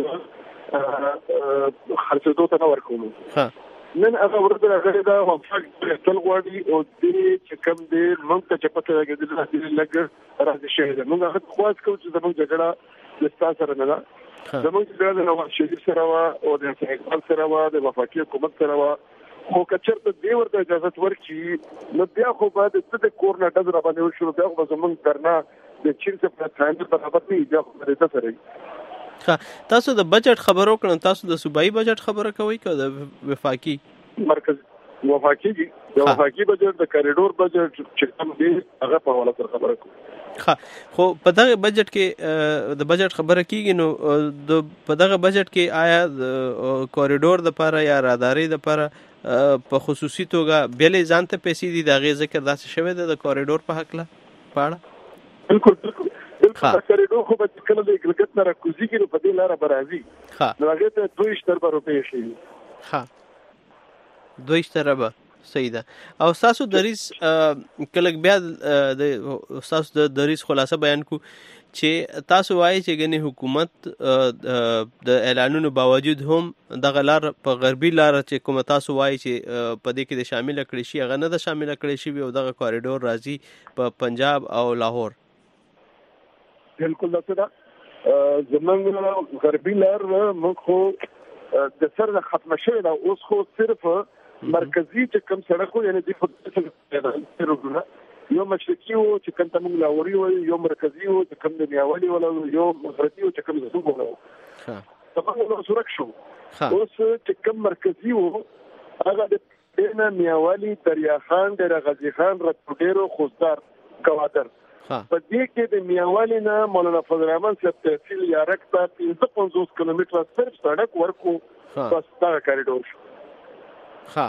څه خرڅو ته نه ورکوم ها نن هغه ورته راغلی دا وفاق تل غواړي او دې چې کوم دې موږ ته چې پته راګرځي د لګ راځي شه موږ هغه خواص کوو چې زموږ جګړه د ستاسو سره نه ده زموږ جګړه د نواز شریف سره وا او د اقبال سره وا د وفاقي حکومت سره وا خو کچرته دې ورته اجازه ورکړي نو بیا خو بعد د کور نه ډز را باندې وشو بیا خو زموږ درنا د چین څخه څنګه برابر نه بیا خو دې سره تاسو د بجټ خبرو کړئ تاسو د صوبایي بجټ خبره کوئ که د وفاقي مرکز وفاقي د وفاقي بجټ د کریډور بجټ چې کوم دی هغه په حواله سره خبره کوم ها خو په دغه بجټ کې د بجټ خبره کیږي نو د په دغه بجټ کې آیا د کوریډور د لپاره یا راداري د لپاره په خصوصي توګه بیلې ځانته پیسې دي د غي ذکر داسې شوی دی د کوریډور په حق له پاړه بالکل بالکل دا کریډور خو به کله د ګلګت نه راکوزي کې په دې لار برازي ها نو هغه ته دوه اشتر روپۍ شي ها دوه اشتر به صحیح ده او تاسو دریس کله بیا د تاسو د دریس خلاصه بیان کو چې تاسو وایي چې غني حکومت د اعلانونو باوجود هم د غلار په غربي لار چې کوم تاسو وایي چې په دې کې د شامل کړي شي هغه نه د شامل کړي شي او دغه کوریډور راځي په پنجاب او لاهور بالکل دا څه زمونږ غربي لار موږ خو د سر ختم شوی دا اوس خو صرف مرکزی چې کوم سړکو یعنی د فوټبال یو مشرقي او چې کوم تمنګ لاوري او یو مرکزی او چې کوم د نیاولي ولا یو مغربي او چې کوم زوګو ولا ها طبعا نو سورک شو اوس چې کوم مرکزی او هغه د دینه نیاولي دریا خان د غزي خان رټوډيرو خوزدار کوادر په دې کې د میاوالي نه مولانا فضل الرحمن صاحب تحصیل یا رکتا پنځه پنځوس کیلومتره صرف سړک ورکو بس دا کریډور شو ها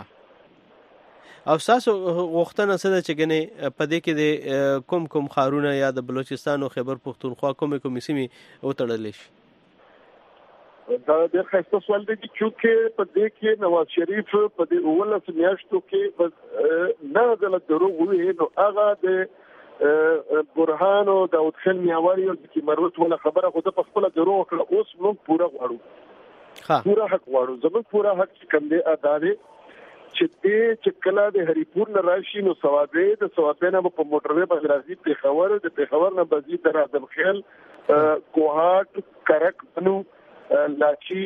او تاسو غوښتنه څه ده چې ګنې په دې کې د کوم کوم خارونه یا د بلوچستان او خیبر پختونخوا کومه کومې سیمې وتړل شي دا د خاصه سوال دی چې په دې کې نواز شریف په دې اولس میاشتو کې بس نه غلط دروغ وی نو هغه د برهان او داود خان میاوالي او د مروت ولا خبره خو د خپل درو کړه اوس موږ پورا غواړو ها پورا حق غواړو زموږ پورا حق کوم دی ادا دی چې دې چې کله د هریپور نه راشي نو ثوابې د ثوابې نه په موټروي باندې راځي په خبر د په خبر نه بزي تر اعظم خیل کوهات کرک بنو لاچی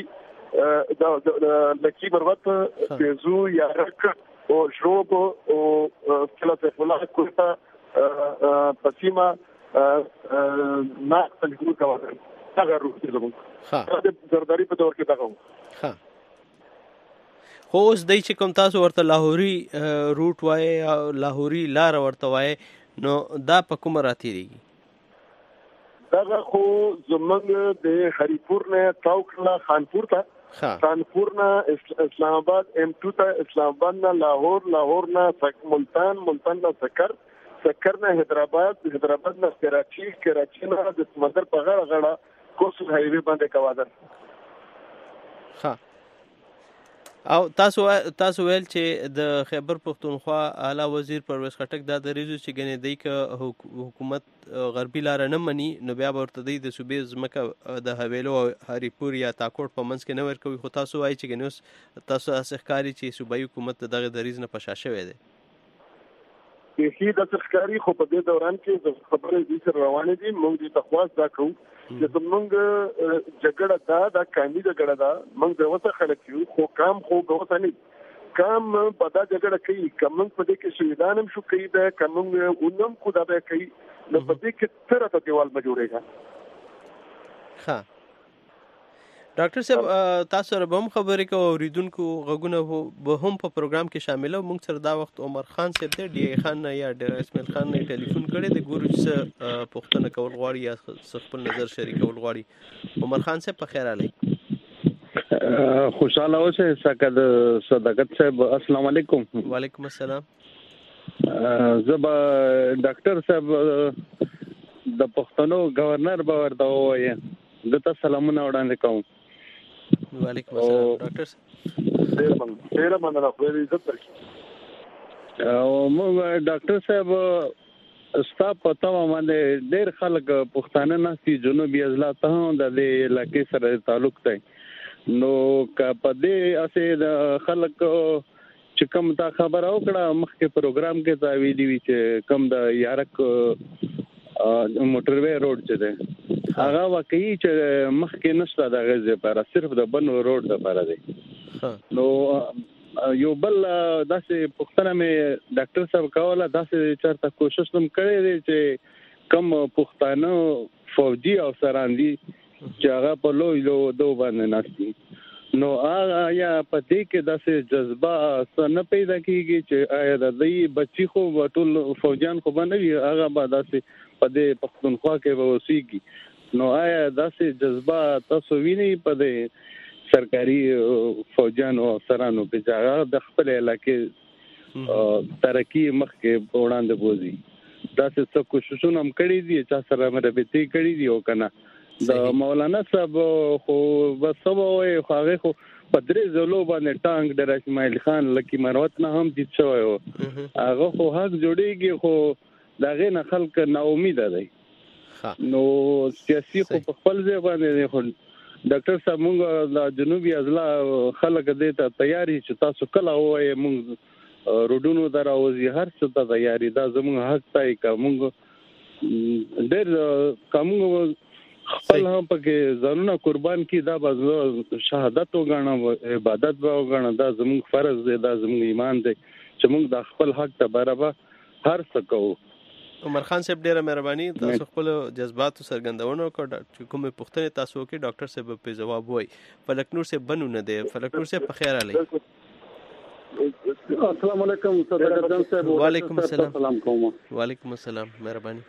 د لکی بروت تیزو یارک او شروب او کله ته فلاح کوتا پسیما نه تلګو کاوه هغه روټ زموږ ها د زرداری په دور کې دغه ها خو اوس دای چې کوم تاسو ورته لاهوري روټ وای او لاهوري لار ورته وای نو دا په کوم راتېږي دا خو زمونږ د هریپور نه تاوکلا خانپور ته خانپور نه اسلام آباد ایم ټو ته اسلام آباد نه لاهور لاهور نه ملتان ملتان نه سکر سکر نه حیدرآباد حیدرآباد نه کراچي کراچي نه د سمندر په غاړه غاړه کوسټل هایوي باندې کوادر ها او تاسو تاسو ویل چې د خیبر پختونخوا اعلی وزیر پرویز خټک دا دریزو چې ګنې دی ک حکومت غربي لار نه مني نو بیا ورته دی د صوبې زمکه د حویلو هریپور یا تاکوړ په منځ کې نه ورکوي خو تاسو وایي چې ګنې تاسو اسخکاری چې صوبایي حکومت دغه دریز نه پښا شوی دی هي د اسخکاری خو په دې دوران کې د خبرې د سر روانې دي موږ د تخواس دا کوو چې زمونږ جګړه دا د کاندي جګړه دا موږ د وسه خلک یو خو کام خو غوښه نه کام په دا جګړه کوي کوم په دې کې شهیدانم شو کوي دا کوم اونم کو دا به کوي نو په دې کې تر ته دیوال ما جوړېږي ها ډاکټر صاحب تاسو سره به هم خبرې کوو اوریدونکو غوونه به هم په پروګرام کې شامل او موږ سره دا وخت عمر خان صاحب دی ډي اي خان یا ډیر اسماعیل خان نه ټلیفون کړی د ګورو چې پښتنه کول غواړي یا خپل نظر شریکول غواړي عمر خان صاحب په خیر علي خوشاله اوسه سکه د صداقت صاحب السلام علیکم وعلیکم السلام زبا ډاکټر صاحب د پښتنو گورنر به ورته وایي دته سلامونه وړاندې کوم وعلیکم السلام ډاکټر ډیر مننه ډیر مننه خو دې عزت ورکړي او موږ ډاکټر صاحب ستا پتا باندې ډیر خلک پښتانه ناسي جنوبي اضلاع ته د دې علاقې سره تعلق دی نو کا پدې اسه د خلک چې کوم تا خبر او کړه مخکې پروګرام کې دا ویلي وی چې کوم د یارک موټروي روډ چې ده هغه واقعي چې مخکې نشته د غزه لپاره صرف د بنو روډ لپاره دی نو یو بل داسې پښتنه مې ډاکټر صاحب کوله داسې چرته کوشش هم کړی دی چې کم پښتانه فوجي او سراندي چې هغه په لوی لو دو باندې ناشتي نو هغه یا په دې کې داسې جذبه نه پیدا کیږي چې آیا د دې بچی خو ټول فوجیان خو باندې هغه به داسې په دې پښتونخوا کې به وسیږي نو آیا داسې جذبه تاسو ویني په دې سرکاري فوجیان او افسرانو په ځای د خپل علاقې ترقی مخکې وړاندې بوزي داسې څه کوششونه هم کړی دي چې سره مربوطي کړی دي او کنه د مولانا صاحب خو بسوي خو هغه خو په درې ځلو باندې ټانک د اسماعیل خان لکی مروت نه هم دي شوی هغه خو حق جوړیږي خو داغه نه خلک نا امید دي نو سیاسي خو په خپل ځای باندې خو ډاکټر صاحب موږ د جنوبي اضلاع خلک دې ته تیاری چې تاسو کله وایي موږ روډونو دراوځي هر څه ته تیاری دا زموږ حق دی کوم ډېر کوم خپل هم پکې ځانونه قربان کی دا باز شهادت وګڼه عبادت وګڼه دا زموږ فرض دی دا زموږ ایمان دی چې موږ د خپل حق ته برابر هر څه کوو عمر خان صاحب ډیره مهرباني تاسو خپل جذباتو سرګندونه وکړه چې کومه پوښتنه تاسو وکړي ډاکټر صاحب په جواب وای فلکنور صاحب بنو نه دی فلکنور صاحب په خیر علي السلام علیکم صداقت صاحب وعلیکم السلام سلام کوم وعلیکم السلام مهرباني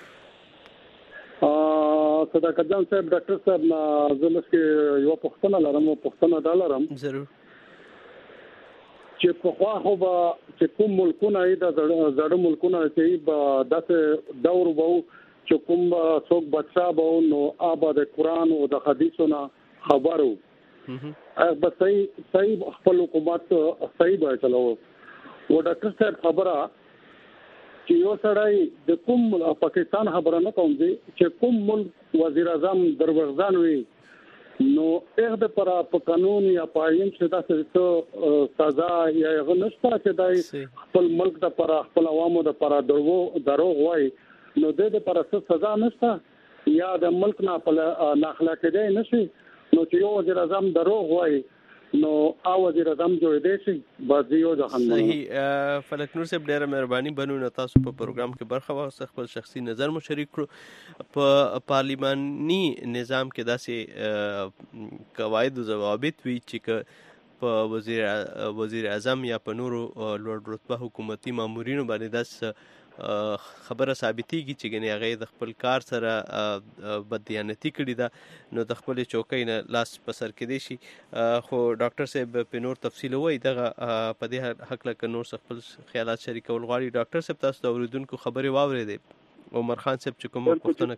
ا صداقت جان صاحب ډاکټر صاحب ما زموږ کې یو پښتنه لرم او پښتنه دا لرم ضرور چې په خوا خو به چې کوم ملکونه د زړه ملکونه چې به داسې دور وو چې کوم څوک بچا به نو آباد قرآن او د حدیثونو خبرو هغه به صحیح صحیح خپل حکومت صحیح به چلو و ډاکټر صاحب خبره چې یو سړی د کوم پاکستان خبره نه کوم چې کوم ملک وزیر اعظم دروغجن وي نو اغه پر په قانون یا پایم چې تاسو سزا یا غنښت چې دای خپل ملک د پر خپل عوامو د پر درو دروغ وای نو د دې پر څه سزا نشته یا د ملک نه په اخلاق دی نشي نو چې یو وزیر اعظم دروغ وای نو او وزیر اعظم جوړېدای شي بازیو د خان صحیح فلک نور صاحب ډیره مهرباني بنو تاسو په پروګرام کې برخه واخیسته خپل شخصي نظر مو شریک کړو په پارلیماني نظام کې داسې قواعد او ضوابط وی چې په وزیر وزیر اعظم یا په نورو لوړ رتبه حکومتي مامورینو باندې داس خبره ثابتېږي چې ګنې هغه د خپل کار سره بددیانتي کړې ده نو د خپل چوکۍ نه لاس په سر کېدی شي خو ډاکټر صاحب په نور تفصیل وایي دغه په دې حق له نور خپل خیالات شریکول غواړي. ډاکټر صاحب تاسو د اوریدونکو خبرې واورېدې عمر خان صاحب چې کوم پوښتنه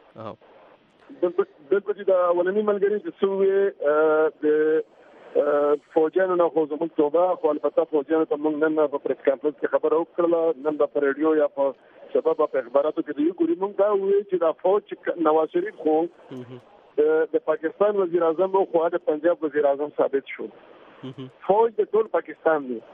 کول بالکل دا ولني ملګری چې څو د فوجانو نه خو زموږ توبه خو البته فوجانو ته موږ نن په پریس کانفرنس کې خبره وکړه نن په ریډیو یا په سبب په اخباراتو کې دی ګوري موږ دا وایي چې دا فوج نواز شریف خو د پاکستان وزیر اعظم او خو د پنجاب وزیر اعظم ثابت شو فوج د ټول پاکستان دی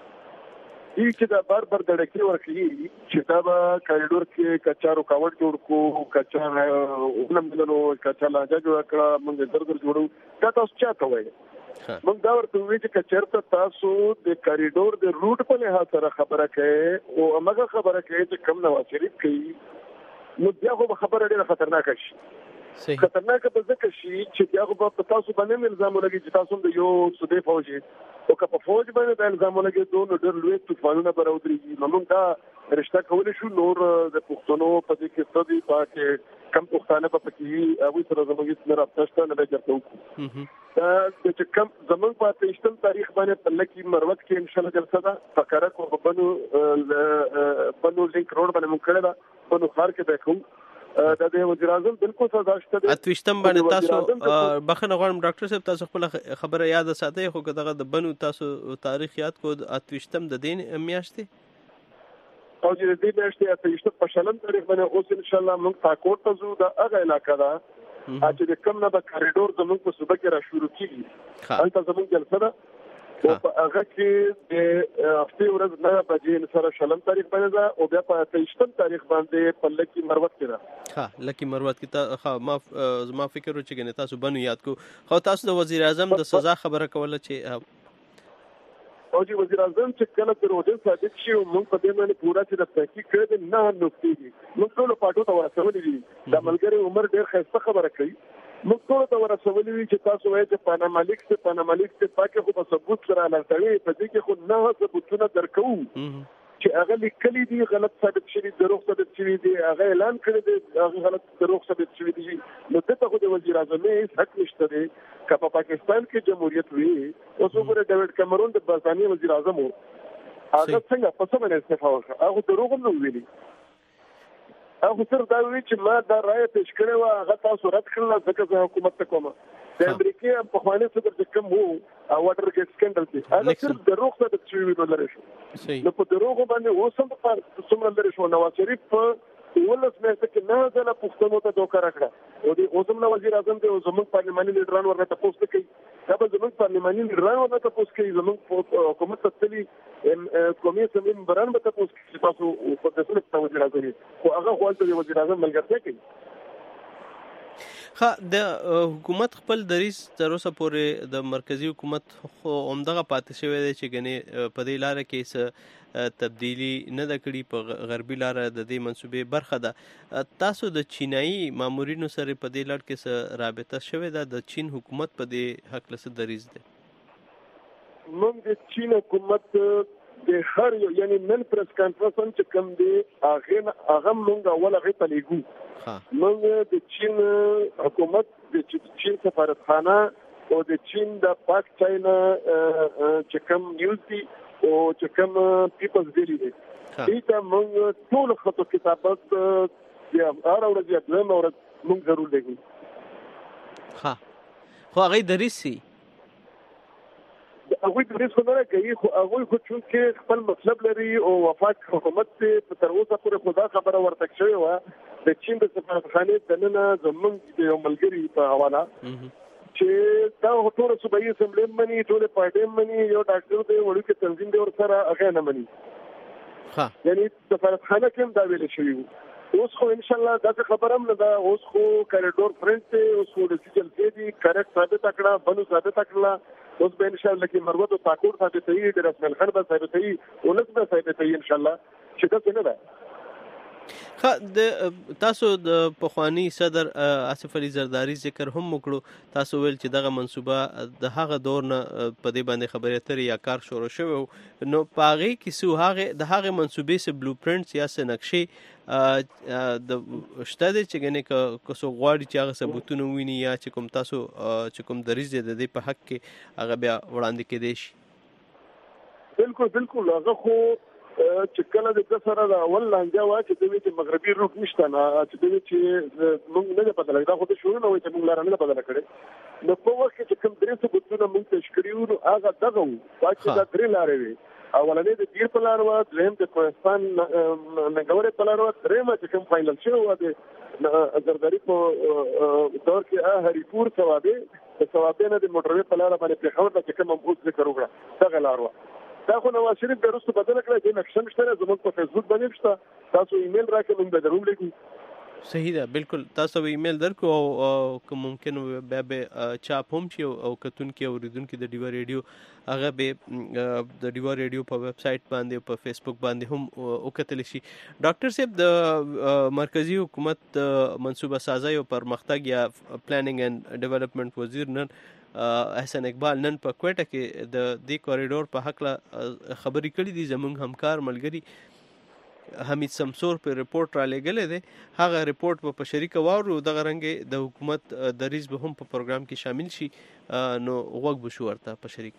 ای چې دا بار بار دړکې ورکړي چې دا به کاریډور کې کچا رکاوټ جوړ کو کچا ونملنو کچا لاجا جوړ کړه موږ درګر جوړو دا تاسو چا کوي موږ دا ورته وی چې کچرته تاسو د کاریډور د روټ په لحاظ سره خبره کوي او هغه خبره کوي چې کم نواز شریف کوي نو بیا خو خبره ډیره خطرناک شي صحیح خطرناک به ځکه شي چې بیا خو په تاسو باندې الزام ولګي چې تاسو د یو سودې فوجي او که په فوج باندې د الزام ولګي دوه نو ډېر لوی طوفانونه به راودرېږي نو موږ دا رشتہ کولی شو نور د پښتنو په دې کې ستدي پاکه کم پښتانه په پکې او سره زموږ سره راځته نه راځته وکړو دا چې کم زموږ په تېشتم تاریخ باندې په لکی مروت کې ان شاء الله جلسه ده فقره کو بنو بنو لینک روډ باندې مونږ کړه ده بنو خار کې به کوم دا د وزیر اعظم بالکل سازشته ده اتوشتم باندې تاسو بخنه غواړم ډاکټر صاحب تاسو خپل خبره یاد ساتئ خو دغه د بنو تاسو تاریخ یاد کو اتوشتم د دین میاشتې او چې دې میاشتې اتوشتم په شلم تاریخ باندې اوس ان شاء الله موږ تاکوټ ته ځو دا هغه علاقه ده چې د کوم نه د کاریډور زموږ په صوبه کې را شروع کیږي هلته زموږ جلسه ده او په هغه کې د هفته ورځ نه بجې سره شلم تاریخ باندې ده او بیا په تېشتم تاریخ باندې په لکی مروت کې ده ها لکی مروت کې تا ما ما فکر و چې ګنې تاسو بنو یاد کو خو تاسو د وزیر اعظم د سزا خبره کوله چې او چې وزیر اعظم چې کله تر وځي ثابت شي موږ په دې باندې پورا چې د تحقیق کړی نه نوکتي دي موږ ټول پټو ته ورسولې دي د ملګری عمر ډېر خسته خبره کوي موږ ټول ته ورسولې دي چې تاسو وایي چې پانا مالک څه پانا مالک څه پاکه خو په ثبوت سره لړتوي په دې کې خو نه ثبوتونه درکو چې هغه لیکلي دي غلط ثابت شوی دروغ ثابت شوی دي هغه اعلان کړی دی هغه غلط دروغ ثابت شوی دي نو دغه خو د وزیر اعظم هیڅ حق نشته دی که په پاکستان کې جمهوریت وي او څومره ډیوډ کیمرون د برتانیې وزیر اعظم وو هغه څنګه په څه باندې استعفا وکړه هغه دروغ نه ویلي هغه سره دا وی چې ما دا رائے پیش کړې و هغه تاسو رد کړل ځکه چې حکومت ته کومه د امریکا په خوانې څخه چې کوم وو او واټر ګیټ سکندل کې هغه صرف دروغ ثابت شوی و لري شو نو په دروغ باندې اوسم په څومره لري شو نواز شریف په ولس مې چې نه ځله پښتنو ته دوکا راکړه او د اوسم نو وزیر اعظم ته زموږ پارلماني لیډران ورته تاسو کوي دا به زموږ پارلماني لیډران ورته تاسو کوي زموږ حکومت ته تللی قومي سمون بران به تاسو چې تاسو په دې څه وزیر اعظم خو هغه خو د وزیر اعظم ملګرتیا کوي خا د حکومت خپل دریس تر اوسه پورې د مرکزی حکومت خو عمدغه پاتې شوی دی چې ګنې په دې لار کې څه تبدیلی نه د کړي په غربي لار د دې منسوبې برخه ده تاسو د چینایي مامورینو سره په دې لړ کې څه رابطه شوې ده د چین حکومت په دې حق له دریز ده موږ د چین حکومت د هر یو یعنی نن پریس کانفرنس چې کوم دی هغه هغه موږ اول هغه ته لیکو موږ د چین حکومت د چین سفارتخانه او د چین د پاک چاینا چې کوم نیوز دی او چې کوم پیپلز ډیلی دی دا موږ ټول خطو کتابت یا هر ورځ یا دوه ورځ موږ ضرور لیکو ها خو هغه درسي هغه د ریس خبره کوي خو هغه خو چې خپل مطلب لري او وفاق حکومت په تر اوسه پورې خدا خبره ورته شوی و د چین د سفارتخانه د نن زمونږ د یو ملګری په حواله چې دا ټول صوبایي اسمبلی مني ټول پارټي مني یو ډاکټر دی وړو کې تنظیم دی ور سره هغه نه مني ها یعنی سفارتخانه کې دا ویل شوی اوس خو ان شاء الله دا خبره هم نه ده. اوس خو کریډور فرنٹ ته اوس خو د سیجل کې دي کریکټ ثابت کړه بنو ثابت کړه اوس به ان شاء الله کې مروت او تاکور ثابت وي د رسمل خان به ثابت وي او نس به ثابت وي ان شاء الله چې دا څنګه ده. خا د تاسو د پخوانی صدر آصف علي زرداری ذکر هم وکړو. تاسو ویل چې دغه منصوبه د هغه دور نه په دې باندې خبرې اترې یا کار شروع شوی نو پاغي کیسو هغه د هغه منصوبې سه بلو پرنټ یا سه نقشې د شته د چګنې ک کوسو غواړي چې هغه ثبوتونه ویني یا چې کوم تاسو چې کوم دریز د دې په حق کې هغه بیا وړاندې کېدې شي. بالکل بالکل هغه خو چې کله د سره د اول لانجه وا چې د وی چې مغربي روټ نشته نه چې د وی چې موږ نه بدل دا خو د شروع نه وي چې موږ لاره نه بدل کړي نو په وخت کې کوم درې څه بوتونه موږ تشکریو نو هغه دغه وو چې دا درې لارې وي. اولنې د دیر په لار و دریم د کوهستان نګورې په لار و دریم چې کوم فاینل شو و د زرداری په دور کې هریپور ثوابه د ثوابه نه د موټروي په لار باندې په خبره چې کوم اوس ذکر وکړه دغه لار و. دا خو نواز شریف د روسو بدل کړی چې نقشه مشته زموږ په فیسبوک باندې شته تاسو ایمیل راکړئ موږ به دروم لیکو. صحیح ده بالکل تاسو ایمیل درکو او که ممکن به به چاپ هم شي او کتون کې اوریدونکو د ډیوا ریډیو هغه به د ډیوا ریډیو په ویب سټ باندې په فیسبوک باندې هم وکتل شي. ډاکټر صاحب د مرکزی حکومت منصوبه سازی او پرمختګ یا پلانینګ اینڈ ډیولپمنٹ وزیر نن احسان اقبال نن په کوټه کې د دې کوریډور په حق خبرې کړې دي. زموږ همکار ملګری حمید سمسور په ریپورت را لګلې ده هغه ریپورت په شریک واورو دغه رنګ د حکومت دریز به هم په پروګرام کې شامل شي نو وګ بشو ورته په شریک.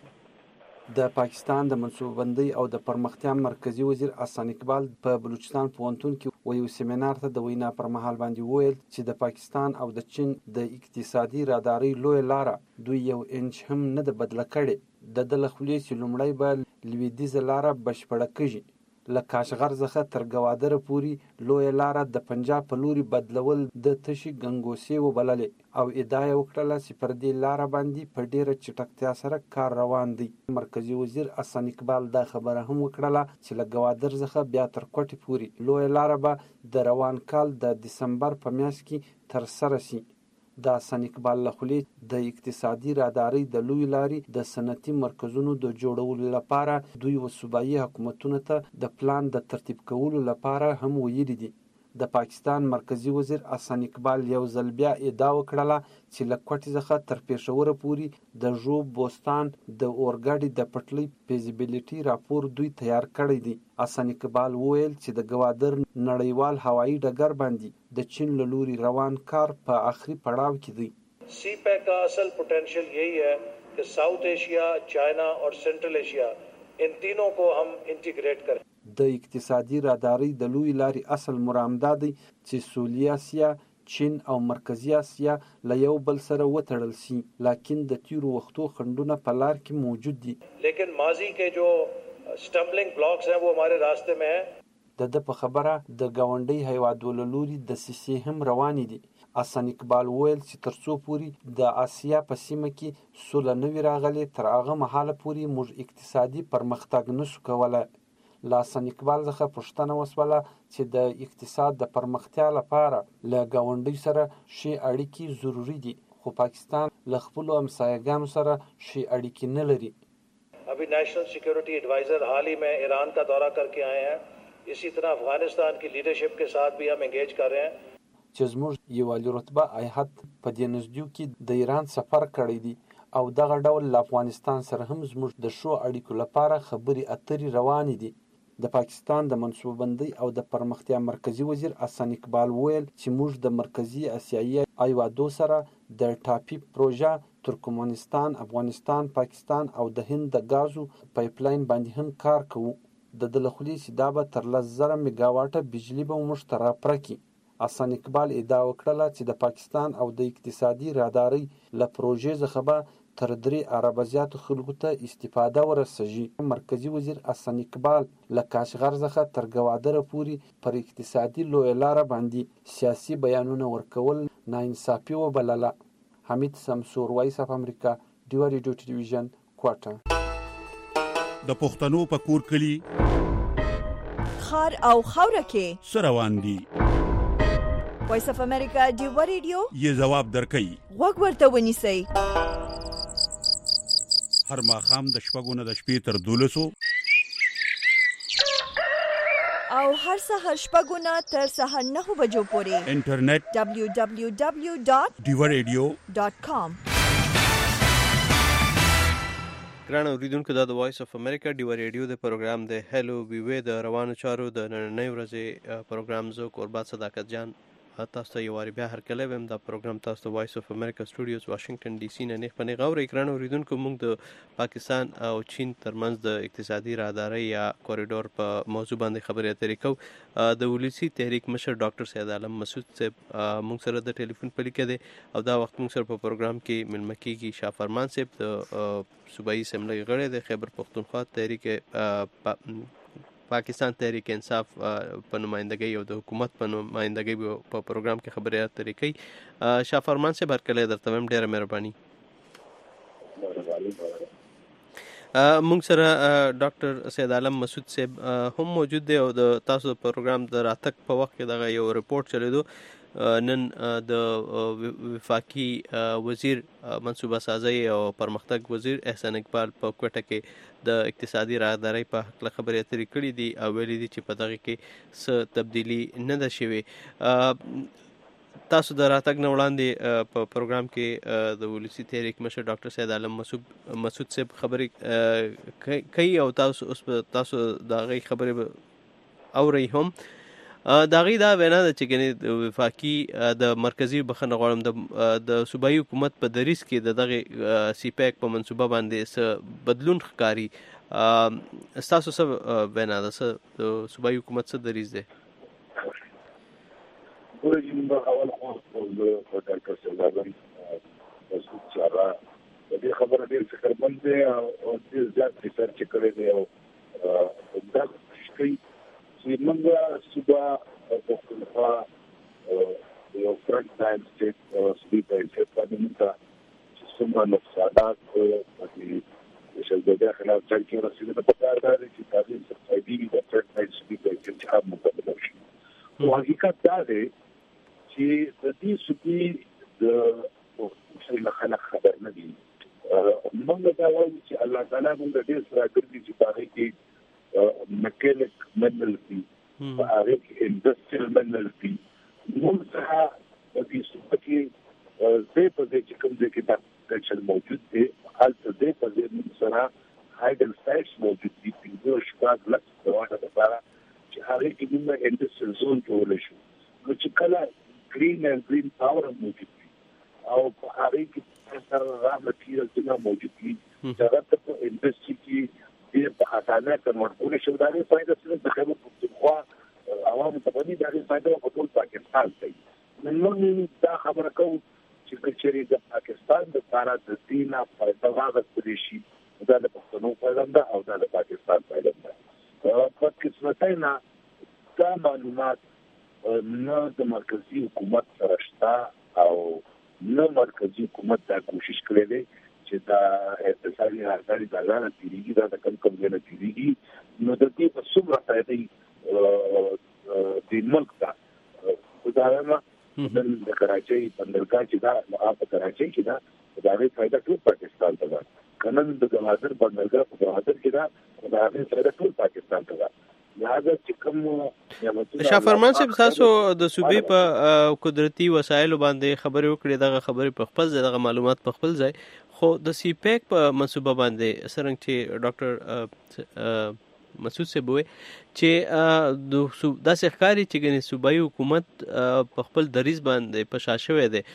د پاکستان د منصوبه بندۍ او د پرمختیا مرکزی وزیر احسان اقبال په بلوچستان پوهنتون کې و یو سیمینار ته د وینا پر مهال باندې وویل چې د پاکستان او د چین د اقتصادي راداري لوی لاره دوی یو انچ هم نه د بدله کړي. د د لخلې چې لومړی به لویدیز لاره بشپړه کړي له کاشغر څخه تر ګوادره پورې لوی لاره د پنجاب په لوري بدلول د تشي ګنګوسې وبللې او ادعا وکړه چې پر دې لاره باندې په ډیره چټکتیا سره کار روان دی. مرکزی وزیر احسان اقبال دا خبره هم وکړه چې له ګوادر څخه بیا تر کوټې پورې لوی لاره به د روان کال د دسمبر په میاشت کې تر سره شي. د احسان اقبال لخوا د اقتصادي راداري د لوی لاري د صنعتي مرکزونو د جوړولو لپاره دوی و صوبایي حکومتونو ته د پلان د ترتیب کولو لپاره هم ویلي دي. د پاکستان مرکزی وزیر احسان اقبال یو ځل بیا ادعا وکړه چې له کوټې څخه تر پېښور پورې د ژوب بوستان د اورګاډي د پټلۍ فیزیبিলিټي راپور دوی تیار کړی دی. احسان اقبال وویل چې د ګوادر نړیوال هوایي ډګر باندې د چین له لوري روان کار په آخري پړاو کې دی. سی پیک کا اصل پوٹینشیل یہی ہے کہ ساؤتھ ایشیا، چائنا اور سینٹرل ایشیا ان تینوں کو ہم انټیګریټ کړو. د اقتصادي راداري د لوی لاري اصل مرامدا دی چې سویلي اسیا، چین او مرکزی اسیا له یو بل سره وتړل شي لکن د تیرو وختو خندونه په لار کې موجود دي. لیکن ماضی کے جو سٹمبلنگ بلاکس ہیں وہ ہمارے راستے میں ہیں. د د په خبره د گاونډي هیوادونو لوري د سیسي هم روانې دي. احسان اقبال ویل چې ترڅو پوری د آسیا په سیمه کې سوله نوي راغلي تر هغه مهاله پوری موږ اقتصادي پرمختګ نشو کولای. لاسن اقبال څخه پوښتنه وسوله چې د اقتصاد د پرمختیا لپاره له گاونډي سره شی اړیکې ضروری دي خو پاکستان له خپل همسایګانو سره شی اړیکې نه لري. ابھی نیشنل سیکیورٹی ایڈوائزر حال ہی میں ایران کا دورہ کر کے آئے ہیں. اسی طرح افغانستان کی لیڈرشپ کے ساتھ بھی ہم انگیج کر رہے ہیں. چې زموږ یو عالی رتبه ایحد په دې نزدیو کې د ایران سفر کړی دی او دغه ډول له افغانستان سره هم زموږ د شو اړیکو لپاره خبري اترې روانې دي. د پاکستان د منصوبه بندۍ او د پرمختیا مرکزی وزیر احسان اقبال ویل چې موږ د مرکزی اسیایي ایوادو سره د ټاپي پروژه ترکمنستان، افغانستان، پاکستان او د هند د غازو پایپلاین باندې هم کار کوو. د دلخلي چې دا به تر لس زره میگاواټه بجلی به موږ ته راپرکي. احسان اقبال ادعا وکړه چې د پاکستان او د اقتصادي راداري له پروژې څخه به تر درې اربه زیاتو خلکو ته استفاده ورسیږي. مرکزی وزیر احسان اقبال له کاشغر څخه تر ګوادره پورې پر اقتصادي لوی لاره باندې سیاسي بیانونه ورکول ناانصافي وبلله. حمید سمسور، وایس اف امریکا، ډیوا ریډیو ټلویزیون، کوټه. د پښتنو په کور کلی خار او خوره کې سروان دي وایس اف امریکا ډیو ریډیو یې جواب درکوي. غوږ ورته ونیسئ. هر ماښام د شپږو نه د شپې تر دولسو او هر سهار شپږو نه تر سهار نهو بجو پورې انټرنیټ دبلیو دبلیو دبلیو ډاٹ ډیو ریډیو ډاٹ کام. ګران اوریدونکو دا د وایس اف امریکا ډیو ریډیو د پروګرام د هلو ویوې د روانو چارو د نننۍ ورځې پروګرام زو قربات صداقت جان تاسو ته یو واری بیا هرکلی ویم. دا پروګرام تاسو ته وایس اف امریکا سټوډیوز واشنگټن ډي سي نه نیغ په نیغ اورئ. ګران اوریدونکو موږ د پاکستان او چین ترمنځ د اقتصادي راهدارۍ یا کوریډور په موضوع باندې خبرې اترې کوو. د ولسي تحریک مشر ډاکټر سید عالم مسعود صاحب موږ سره د ټلیفون په لیکه دی او دا وخت موږ سره په پروګرام کې ملمه کېږي شاه فرمان صاحب د صوبایي اسمبلی غړی د خیبر پختونخوا تحریک پاکستان تحریک انصاف په نمائندګۍ او د حکومت په نمائندګۍ په پروګرام کې خبرې اترې کوي. شاه فرمان صاحب هرکلی درته وایم ډېره مهرباني. موږ سره ډاکټر سید عالم مسعود صاحب هم موجود دی او د تاسو د پروګرام د راتګ په وخت کې دغه یو رپورټ چلیدو. نن د وفاقي وزیر منصوبه سازی او پرمختګ وزیر احسان اقبال په کوټه کې د اقتصادي راهدارۍ په هکله خبرې اترې کړي دي او ویلي دي چې په دغه کې څه تبدیلي نه ده شوې. تاسو د راتګ نه وړاندې په پروګرام کې د ولسي تحریک مشر ډاکټر سید عالم مسعود صاحب خبرې کوي او تاسو اوس تاسو د هغې خبرې اورئ هم. د هغې دا وینا ده چې ګنې د وفاقي د مرکزي بخښنه غواړم د صوبایي حکومت په دریځ کې د دغې سی پیک په منصوبه باندې څه بدلون ښکاري. ستاسو څه وینا ده، څه د صوبایي حکومت څه دریځ دی؟ ګوره چې موږ اول خو د ډاکټر سید عالم مسعود چې هغه د دې خبره ډېر فکرمند دی او ډېر زیات ریسرچ یې کړی دی او دا کوشش کوي چې موږ صوبه پښتونخوا یو فرنټ لاین سټیټ صوبې په حیثیت باندې موږ ته چې څومره نقصانات پکې د شهزاده خلاف جنګ کې رسېدلي پکار دا دی چې تعلیم سبسایډي د فرنټ لاین صوبې په حیثیت چې هم مقابله شي. نو حقیقت دا دی چې د دې صوبې د څه خلک خبر نه دي. موږ دا وایو چې الله تعالی موږ ډېر سره کړي چې په هغې کې مکینیک منل دي، په هغې کې انډسټریل منل دي. موږ څخه په دې صوبه کې ځای په ځای چې کوم ځای کې دا کلچر موجود دی هلته ځای په ځای موږ سره هایډل سایټس موجود دي پنځه شپږ لس کروڑه دپاره چې هغې کې موږ انډسټریل زون کولی شو. نو چې کله ګرین اینډ ګرین پاور موجود دي او په هغې کې سره را مټیریل څنګه موجود دي چې هغه ته په انډسټري کې ډېر په اسانه کنورټ کولی شو. د هغې فایده صرف د خیبر پښتونخوا عوامو ته باندې د هغې فایده په ټول پاکستان کوي. نو موږ دا خبره کوو چې که چېرې د پاکستان دپاره د دې نه فایده واخیستلی شي دا د پښتنو فایده ده او دا د پاکستان فایده ده. بدقسمتۍ نه دا معلومات نه د مرکزي حکومت سره شته او نه مرکزي حکومت دا کوشش کړی دی چې دا اقتصادي راهداري دا نه تېرېږي، دا د کم کم ځای نه تېرېږي. نو د دې به څومره فایده دې ملک ته خو دا وایم نن د کراچۍ بندرګاه چې دا هغه په کراچۍ کې ده د هغې فایده ټول پاکستان ته ده. که نن د ګوادر بندرګاه په ګوادر کې ده د هغې فایده ټول پاکستان ته ده. لهذا چې کوم شاه فرمان صاحب تاسو د صوبې په قدرتي وسایلو باندې خبرې وکړې، دغه خبرې په خپل ځای، دغه معلومات په خپل ځای، خو د سی پیک په منصوبه باندې څرنګه چې ډاکټر مسعود صاحب وویل چې داسې ښکاري چې ګنې صوبایي حکومت په خپل دریځ باندې په شا شوی دی.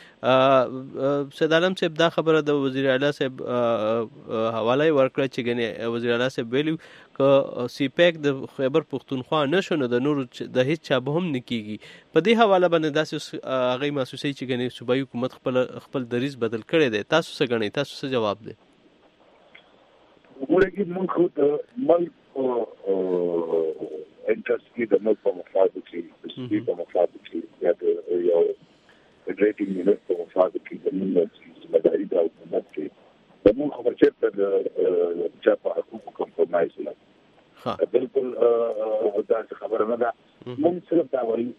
سید عالم صاحب دا خبره د وزیر اعلی صاحب حواله یې ورکړه چې ګنې وزیر اعلی صاحب ویلي که سی پیک د خیبر پښتونخوا نه شو نو د نورو د هېڅ چا به هم نه کېږي. په دې حواله باندې داسې هغوی محسوسوي چې ګنې صوبایي حکومت خپل خپل دریځ بدل کړی دی. تاسو څه ګڼئ؟ تاسو څه جواب دی؟ وګورئ چې موږ خو د ملک انټرست کې د ملک په مفادو کې د صوبې په مفادو کې یا د یو فدرېټینګ یونټ په مفادو کې د موږ ذمهداري د حکومت کې د موږ خبر چېرته د چا په حقوقو کمپرومایز نه. بالکل داسې خبره نه ده. موږ صرف دا وایو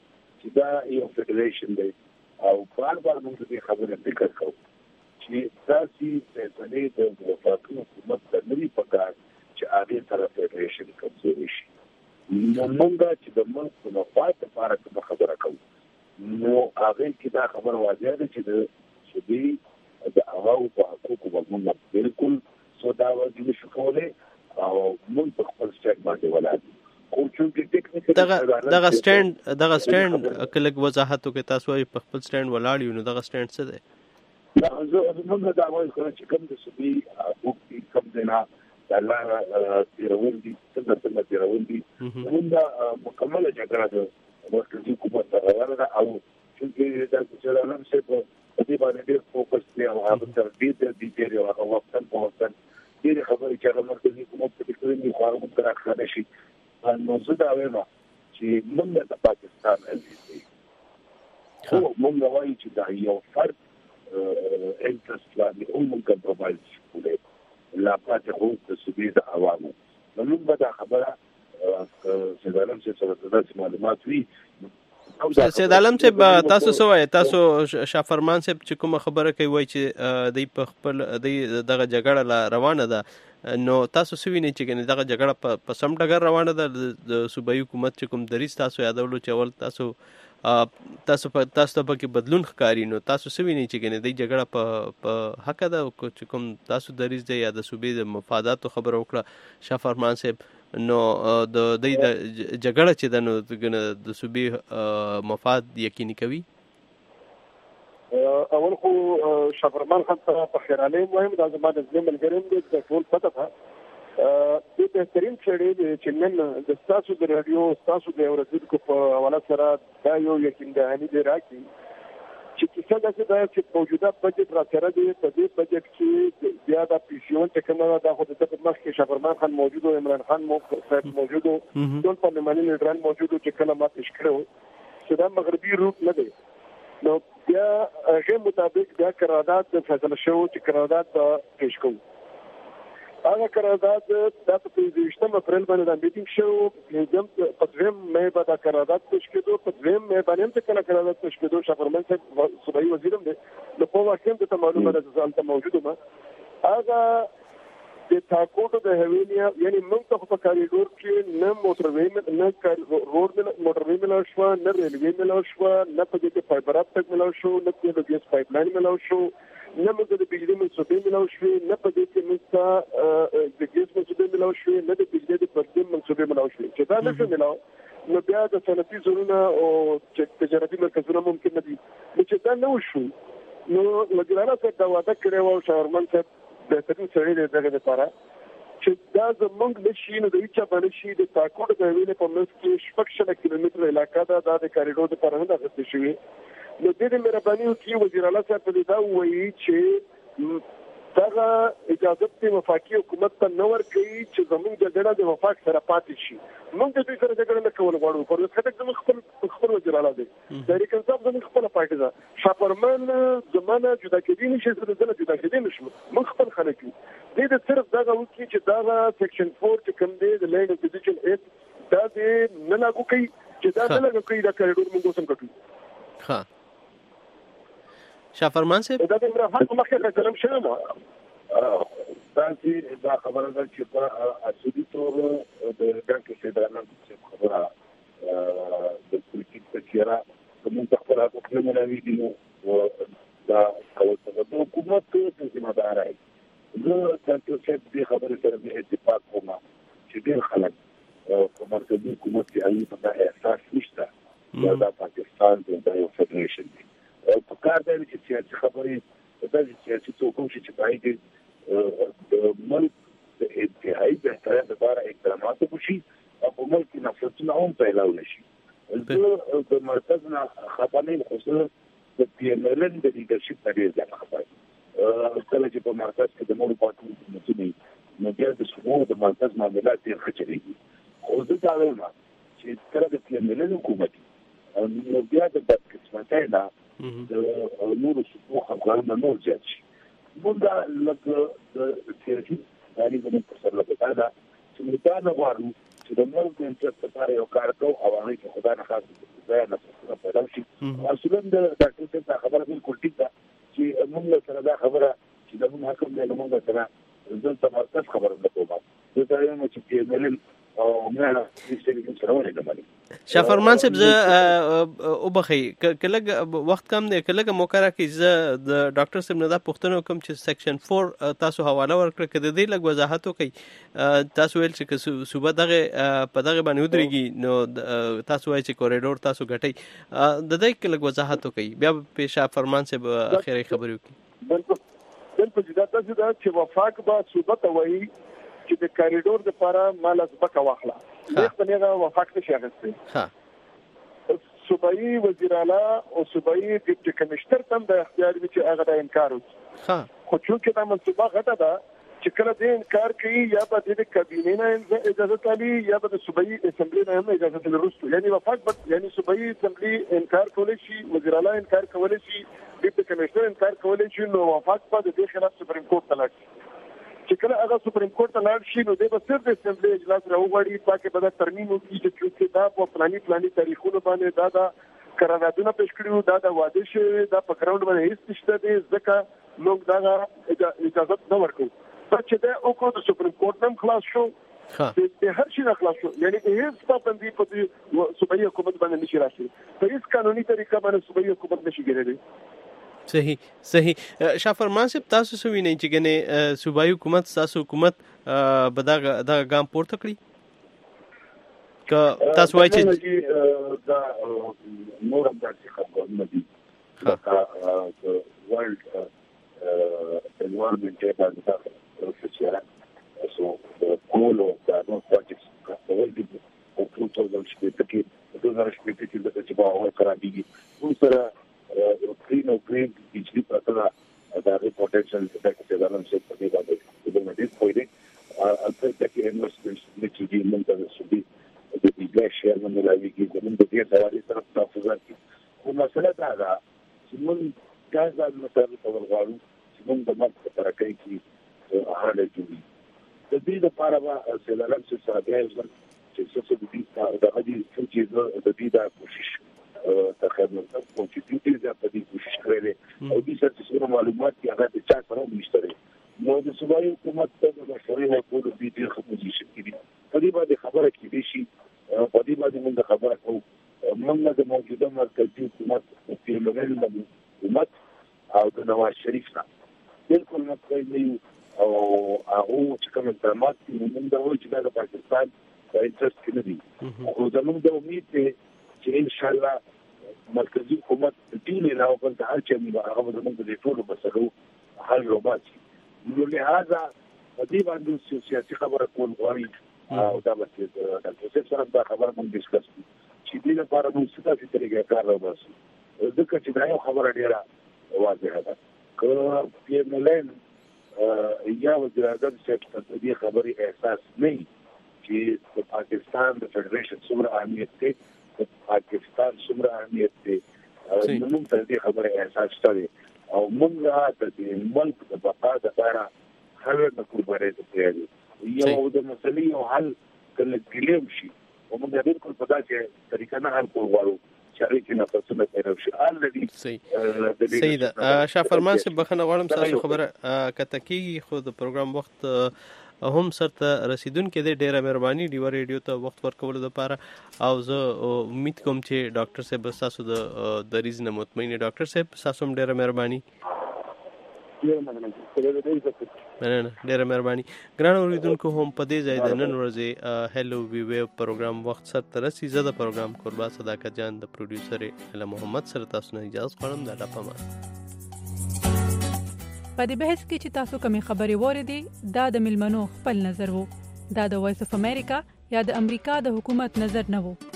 چې دا یو فدریشن دی او بار بار موږ دې خبره فکر کوو چې تاسو فیصله د وفاقي حکومت د نوي پکار چې هغه طرف فدریشن کمزوري شي نو موږ چې د ملک په مفاد لپاره کوم خبره کوو نو هغه کې دا خبره واضح ده چې د شدي د هغو په حقوقو باندې بالکل سودا وځي شو کوله او موږ په خپل سټیټ باندې ولاړ دغه دغه سټاند دغه سټاند کله وضاحت وکړي تاسو په خپل سټاند ولاړ یو نو دغه سټاند څه دی؟ دا زه موږ دا وایو چې کوم د سبي حقوق کوم دینا د الله تیرول دي څنګه څنګه تیرول دي موږ مکمل جګړه ده مرکزي حکومت سره ده او چې دا چې نن څه په دې باندې ډېر فوکس دی او هغه تر دې د دې ډېر هغه وخت په وخت دې خبرې چې هغه مرکزي حکومت په دې کې خو هغه تر اخره شي نو زه دا وایم چې موږ د پاکستان عزیز خو موږ وایو چې دا یو فرد انټرست باندې او موږ کمپرومایز کوو لا پاتې خو د سبي د عوامو نو موږ دا خبره چې دا لم چې سره د معلومات وي سید عالم صاحب تاسو سوای تاسو شافرمان صاحب چې کوم خبره کوي وای چې د په خپل دغه جګړه روانه ده نو تاسو سوینه چې کنه دغه جګړه په سم ډګر روانه ده د صوبایي حکومت چې کوم دریس تاسو یادولو چې اول تاسو تاسو په تاسو په کې بدلون ښکاری نو تاسو سوینه چې کنه د جګړه په په حق ده چې کوم تاسو دریس دی یا د صوبې د مفاداتو خبره وکړه شافرمان صاحب نو د د جګړه چې د نو د صوبې مفاد یقیني کوي اول خو شافرمان خان ته په خیرانه مهم د زمانه د ملګریم د ټول پته ده د بهترین چړې چې نن د تاسو د رادیو تاسو د اورېدونکو په حواله سره دا یو یقین دهانی دی راکړي چې کیسه دا چې موجوده بجټ را سره دی په دې بجټ کې بیا د پیشون چې کومه دا خو د مخ کې شافرمان خان موجود او عمران خان موجود ټول پارلماني لیډران موجود چې کله ما پیش کړو چې دا مغربي روپ نه دی نو بیا هغه مطابق بیا قرارداد د فیصله شو چې قرارداد به پیش کوو هغه قرارداد د پنځه اپریل باندې د میټینګ شو پنځم په دویم مې به دا قرارداد پیش کېدو په دویم مې باندې چې کله قرارداد پیش کېدو شافرمان صاحب صوبایي وزیر هم دی نو په واقع کې ته معلومه ده چې ځان موجود ما هغه د تاکوټو د هویلیا یعنی موږ ته په کاریډور کې نه موټروي نه روډ موټروي ملو شو نه ریلوي ملو شو نه په دې کې فایبر اپټک ملو شو نه په دې کې پایپ لاین ملو شو نه موږ د بجلی منصوبې ملو شو نه په دې کې موږ د ګیس منصوبې ملو شو نه د بجلی د پردې منصوبې ملو شو چې دا نه شو ملو نو بیا د صنعتي زونونه او تجارتي مرکزونه ممکن نه دي چې دا نه وشو نو لګرانه څه دا وعده کړو او شاورمن څه بهترین سړی دی دغه لپاره چې دا زمونږ نشي نو د هیڅ باندې شي د تاکوټ د ویلې په منځ کې شپږ شل کیلومتر علاقہ ده دا د کاریډور لپاره نه غوښتل شوی نو د دې مهرباني وکړي وزیر اعلی صاحب ته دا وایي چې دا اجازه ته وفاقي حکومت ته نو ورکړي چې زمونږ د جګړه د وفاق سره پاتې شي موږ د دې سره جګړه نه کول غواړو پر خټک زموږ خپل خپل وزیر اعلی دی د ریکن صاحب زموږ خپل پارټي ده شاپرمن زمانه جدا کېدی نشي سره زنه جدا کېدی نشو موږ خپل خلک یو دې د صرف دا وکړي چې دا سیکشن فور چې کوم دی د لینډ اکوزیشن ایکټ دا دې نه لاګو کوي چې دا نه لاګو کوي دا کاریډور موږ سم کټو ها شافرمان صاحب دا د مرحله مخکې کلام شوی نو دا چې دا خبره ده چې په اصلي تور د ډاکټر سیدانان څخه خبره د پولیټیک په چیرې کوم څه خبره کوي نه لري دي نو دا کومه د حکومت ته ذمہ دار دی زه ډاکټر سید دې خبره سره د اتفاق کوم چې ډېر خلک په مرکزي حکومت کې اړین په احساس نشته دا پاکستان د یو فدریشن دی په کار دی چې سیاسي خبرې د سیاسي څوکۍ چې پای د ملک د انتهایی بهترین لپاره اقدامات وشي او په ملک کې نفسونه هم پیدا ونشي د مرکز نه خپانې خصوصا د پی ایم ایل ان د لیډرشپ لري ځکه خبره کله چې په مرکز کې د ملک پاتې مسؤلین نو بیا د سمو د مرکز معاملات ډېر ښه چلیږي خو زه دا وایم چې کله د پی ایم ایل ان حکومت نو بیا د بدقسمتۍ نه د نورو سپو افغانانو نور زیات شي موږ لکه د سیاسي داري د متصل لپاره دا چې موږ دا نه غواړو چې د ملک د انټرست لپاره یو کار کوو او هغه کې خدای نه خاص ځای نه څه بدل شي اصلا د ډاکټر څخه خبره بالکل ټیک ده چې موږ سره دا خبره چې د موږ حکم دی موږ سره دلته مرکز خبره نه کوم زه ته یم چې په ملل او نه چې سره ولې نه شافرمان صاحب زه او بخي کله وخت کم دی کله موکره کې زه د ډاکټر صاحب نه دا پوښتنه کوم چې سیکشن چور تاسو حواله ورکړه کړه د دې لږ وضاحت وکړئ تاسو ویل چې صوبه دغه په دغه باندې ودرېږي نو تاسو وایي چې کوریډور تاسو ګټئ د دې کې لږ وضاحت وکړئ بیا په شافرمان صاحب اخیری خبرې وکړي بالکل بالکل دا تاسو دا چې وفاق به صوبه ته وایي چې د کوریډور لپاره مال ځمکه واخله لیک په نیغه وفاق نشي اخیستی ها صوبایي وزیر اعلی او صوبایي ډیپټي کمشنر تم د اختیار وی چې هغه د انکار وکړي ها خو چې دا منصوبه غټه ده چې کله دې انکار کوي یا به د کابینې نه اجازه تالي یا به د صوبایي اسمبلی نه هم اجازه تل وروسته یعنی وفاق بس یعنی صوبایي اسمبلی انکار کولی شي وزیر اعلی انکار کولی شي ډیپټي کمشنر انکار کولی شي نو وفاق په دې خلاف سپریم کورټ ته لاړ چې کله هغه سپریم کورټ ته لاړ شي نو د صرف د اسمبلی اجلاس راوغړي تاکي به دا ترمیم وکړي چې دا په پلاني پلاني تاریخونو باندې دا دا قراردادونه پیش کړیو دا د واده شوی دا په ګراوند باندې هیڅ نشته دی ځکه موږ دا اجازه نه ورکو چې دا او کو د سپریم کورټ نم خلاص شو د هر شي نه خلاص شو یعنی هیڅ پابندي په صوبایي حکومت باندې نشي راشي په هیڅ قانوني طریقه باندې صوبایي حکومت نشي ګرځي صحیح صحیح شافرمان صاحب تاسو سوي نه چې ګنې صوبایي حکومت تاسو حکومت به دا دا ګام پورته کړی که تاسو وایي چې دا نور هم داسې خبرونه دي لکه ورلد انوایرمنټ باندې فشار سو کولو دا نو پروجیکټس کول دي او په توګه چې په دوه هزار شپږ کې د چې په اول خرابېږي اوس سره green or green بجلی پرته دا د پوتنشل افیکټ څه دانه څه په دې باندې د مدې پویډي البته چې انویسټمنټ چې دې موږ ته سودي د دې شیر من ملاوي کې د موږ د دې حوالې سره تاسو ځکه خو مسله دا ده چې موږ کاذا مثلا په ورغاړو چې موږ د مرګ په ترکې کې هغه جوړي د دې لپاره به سیلرم چې ساده چې څه څه دې دا د دې چې د دې دا کوشش تخدمت کنټریبیوټر دا په دې کوشش کړې او دې سره څه معلومات کې هغه د چا سره مشترک نو د صوبایي حکومت ته د مشورې ورکول د دې خپل شي کې په دې باندې خبره کې دي شي په دې باندې موږ خبره کوو موږ د موجوده مرکزي حکومت په لوري باندې حکومت او د نواز شریف نه بالکل متفق او هغه چې کوم اقدامات موږ د وایي چې د پاکستان د انټرست کې نه دي او زموږ د امید چې ان شاء الله مرکزی حکومت دې نه او بل هر چې موږ هغه زموږ د ټولو مسلو حل وباسي نو لهدا په دې باندې سیاسي خبره کول غواړي او دا به د څه سره دا خبره موږ ډیسکس کوو چې دې لپاره موږ څه څه طریقې کار وباسو ځکه چې دا یو خبره ډیره واضحه ده که په ملن یا وزیر اعظم چې دې خبرې احساس نه چې د پاکستان د فدریشن څومره اهمیت دی پاکستان څومره اهمیت دی نو موږ ته دې خبره احساس شته او موږ د دې ملک د بقا لپاره هر څه قرباني کوي یو د مسلې او حل کله کلیم شي او موږ بالکل په داسې طریقه نه حل کوو چې چې نه پسنه پیدا شي الذي صحیح صحیح ده شافرمان صاحب بخنه غواړم تاسو خبره کته کیږي خو د پروګرام وخت هم سرته رسیدونکو د ډیره مهرباني ډیو ریډیو ته وخت ورکول لپاره او زه امید کوم چې ډاکټر صاحب تاسو د د ریزنه مطمئن ډاکټر صاحب تاسو هم ډیره مهرباني مننه ډیره مهرباني ګران اوریدونکو هم په دې ځای د نن ورځې هلو وی ویو پروګرام وخت سره رسي زده پروګرام قربا صداقت جان د پروډوسر اله محمد سره تاسو نه اجازه غواړم د لاپما په دې بحث کې چې تاسو کومې خبرې وریدي دا د ملمنو خپل نظر وو دا د وایس اف امریکا یا د امریکا د حکومت نظر نه وو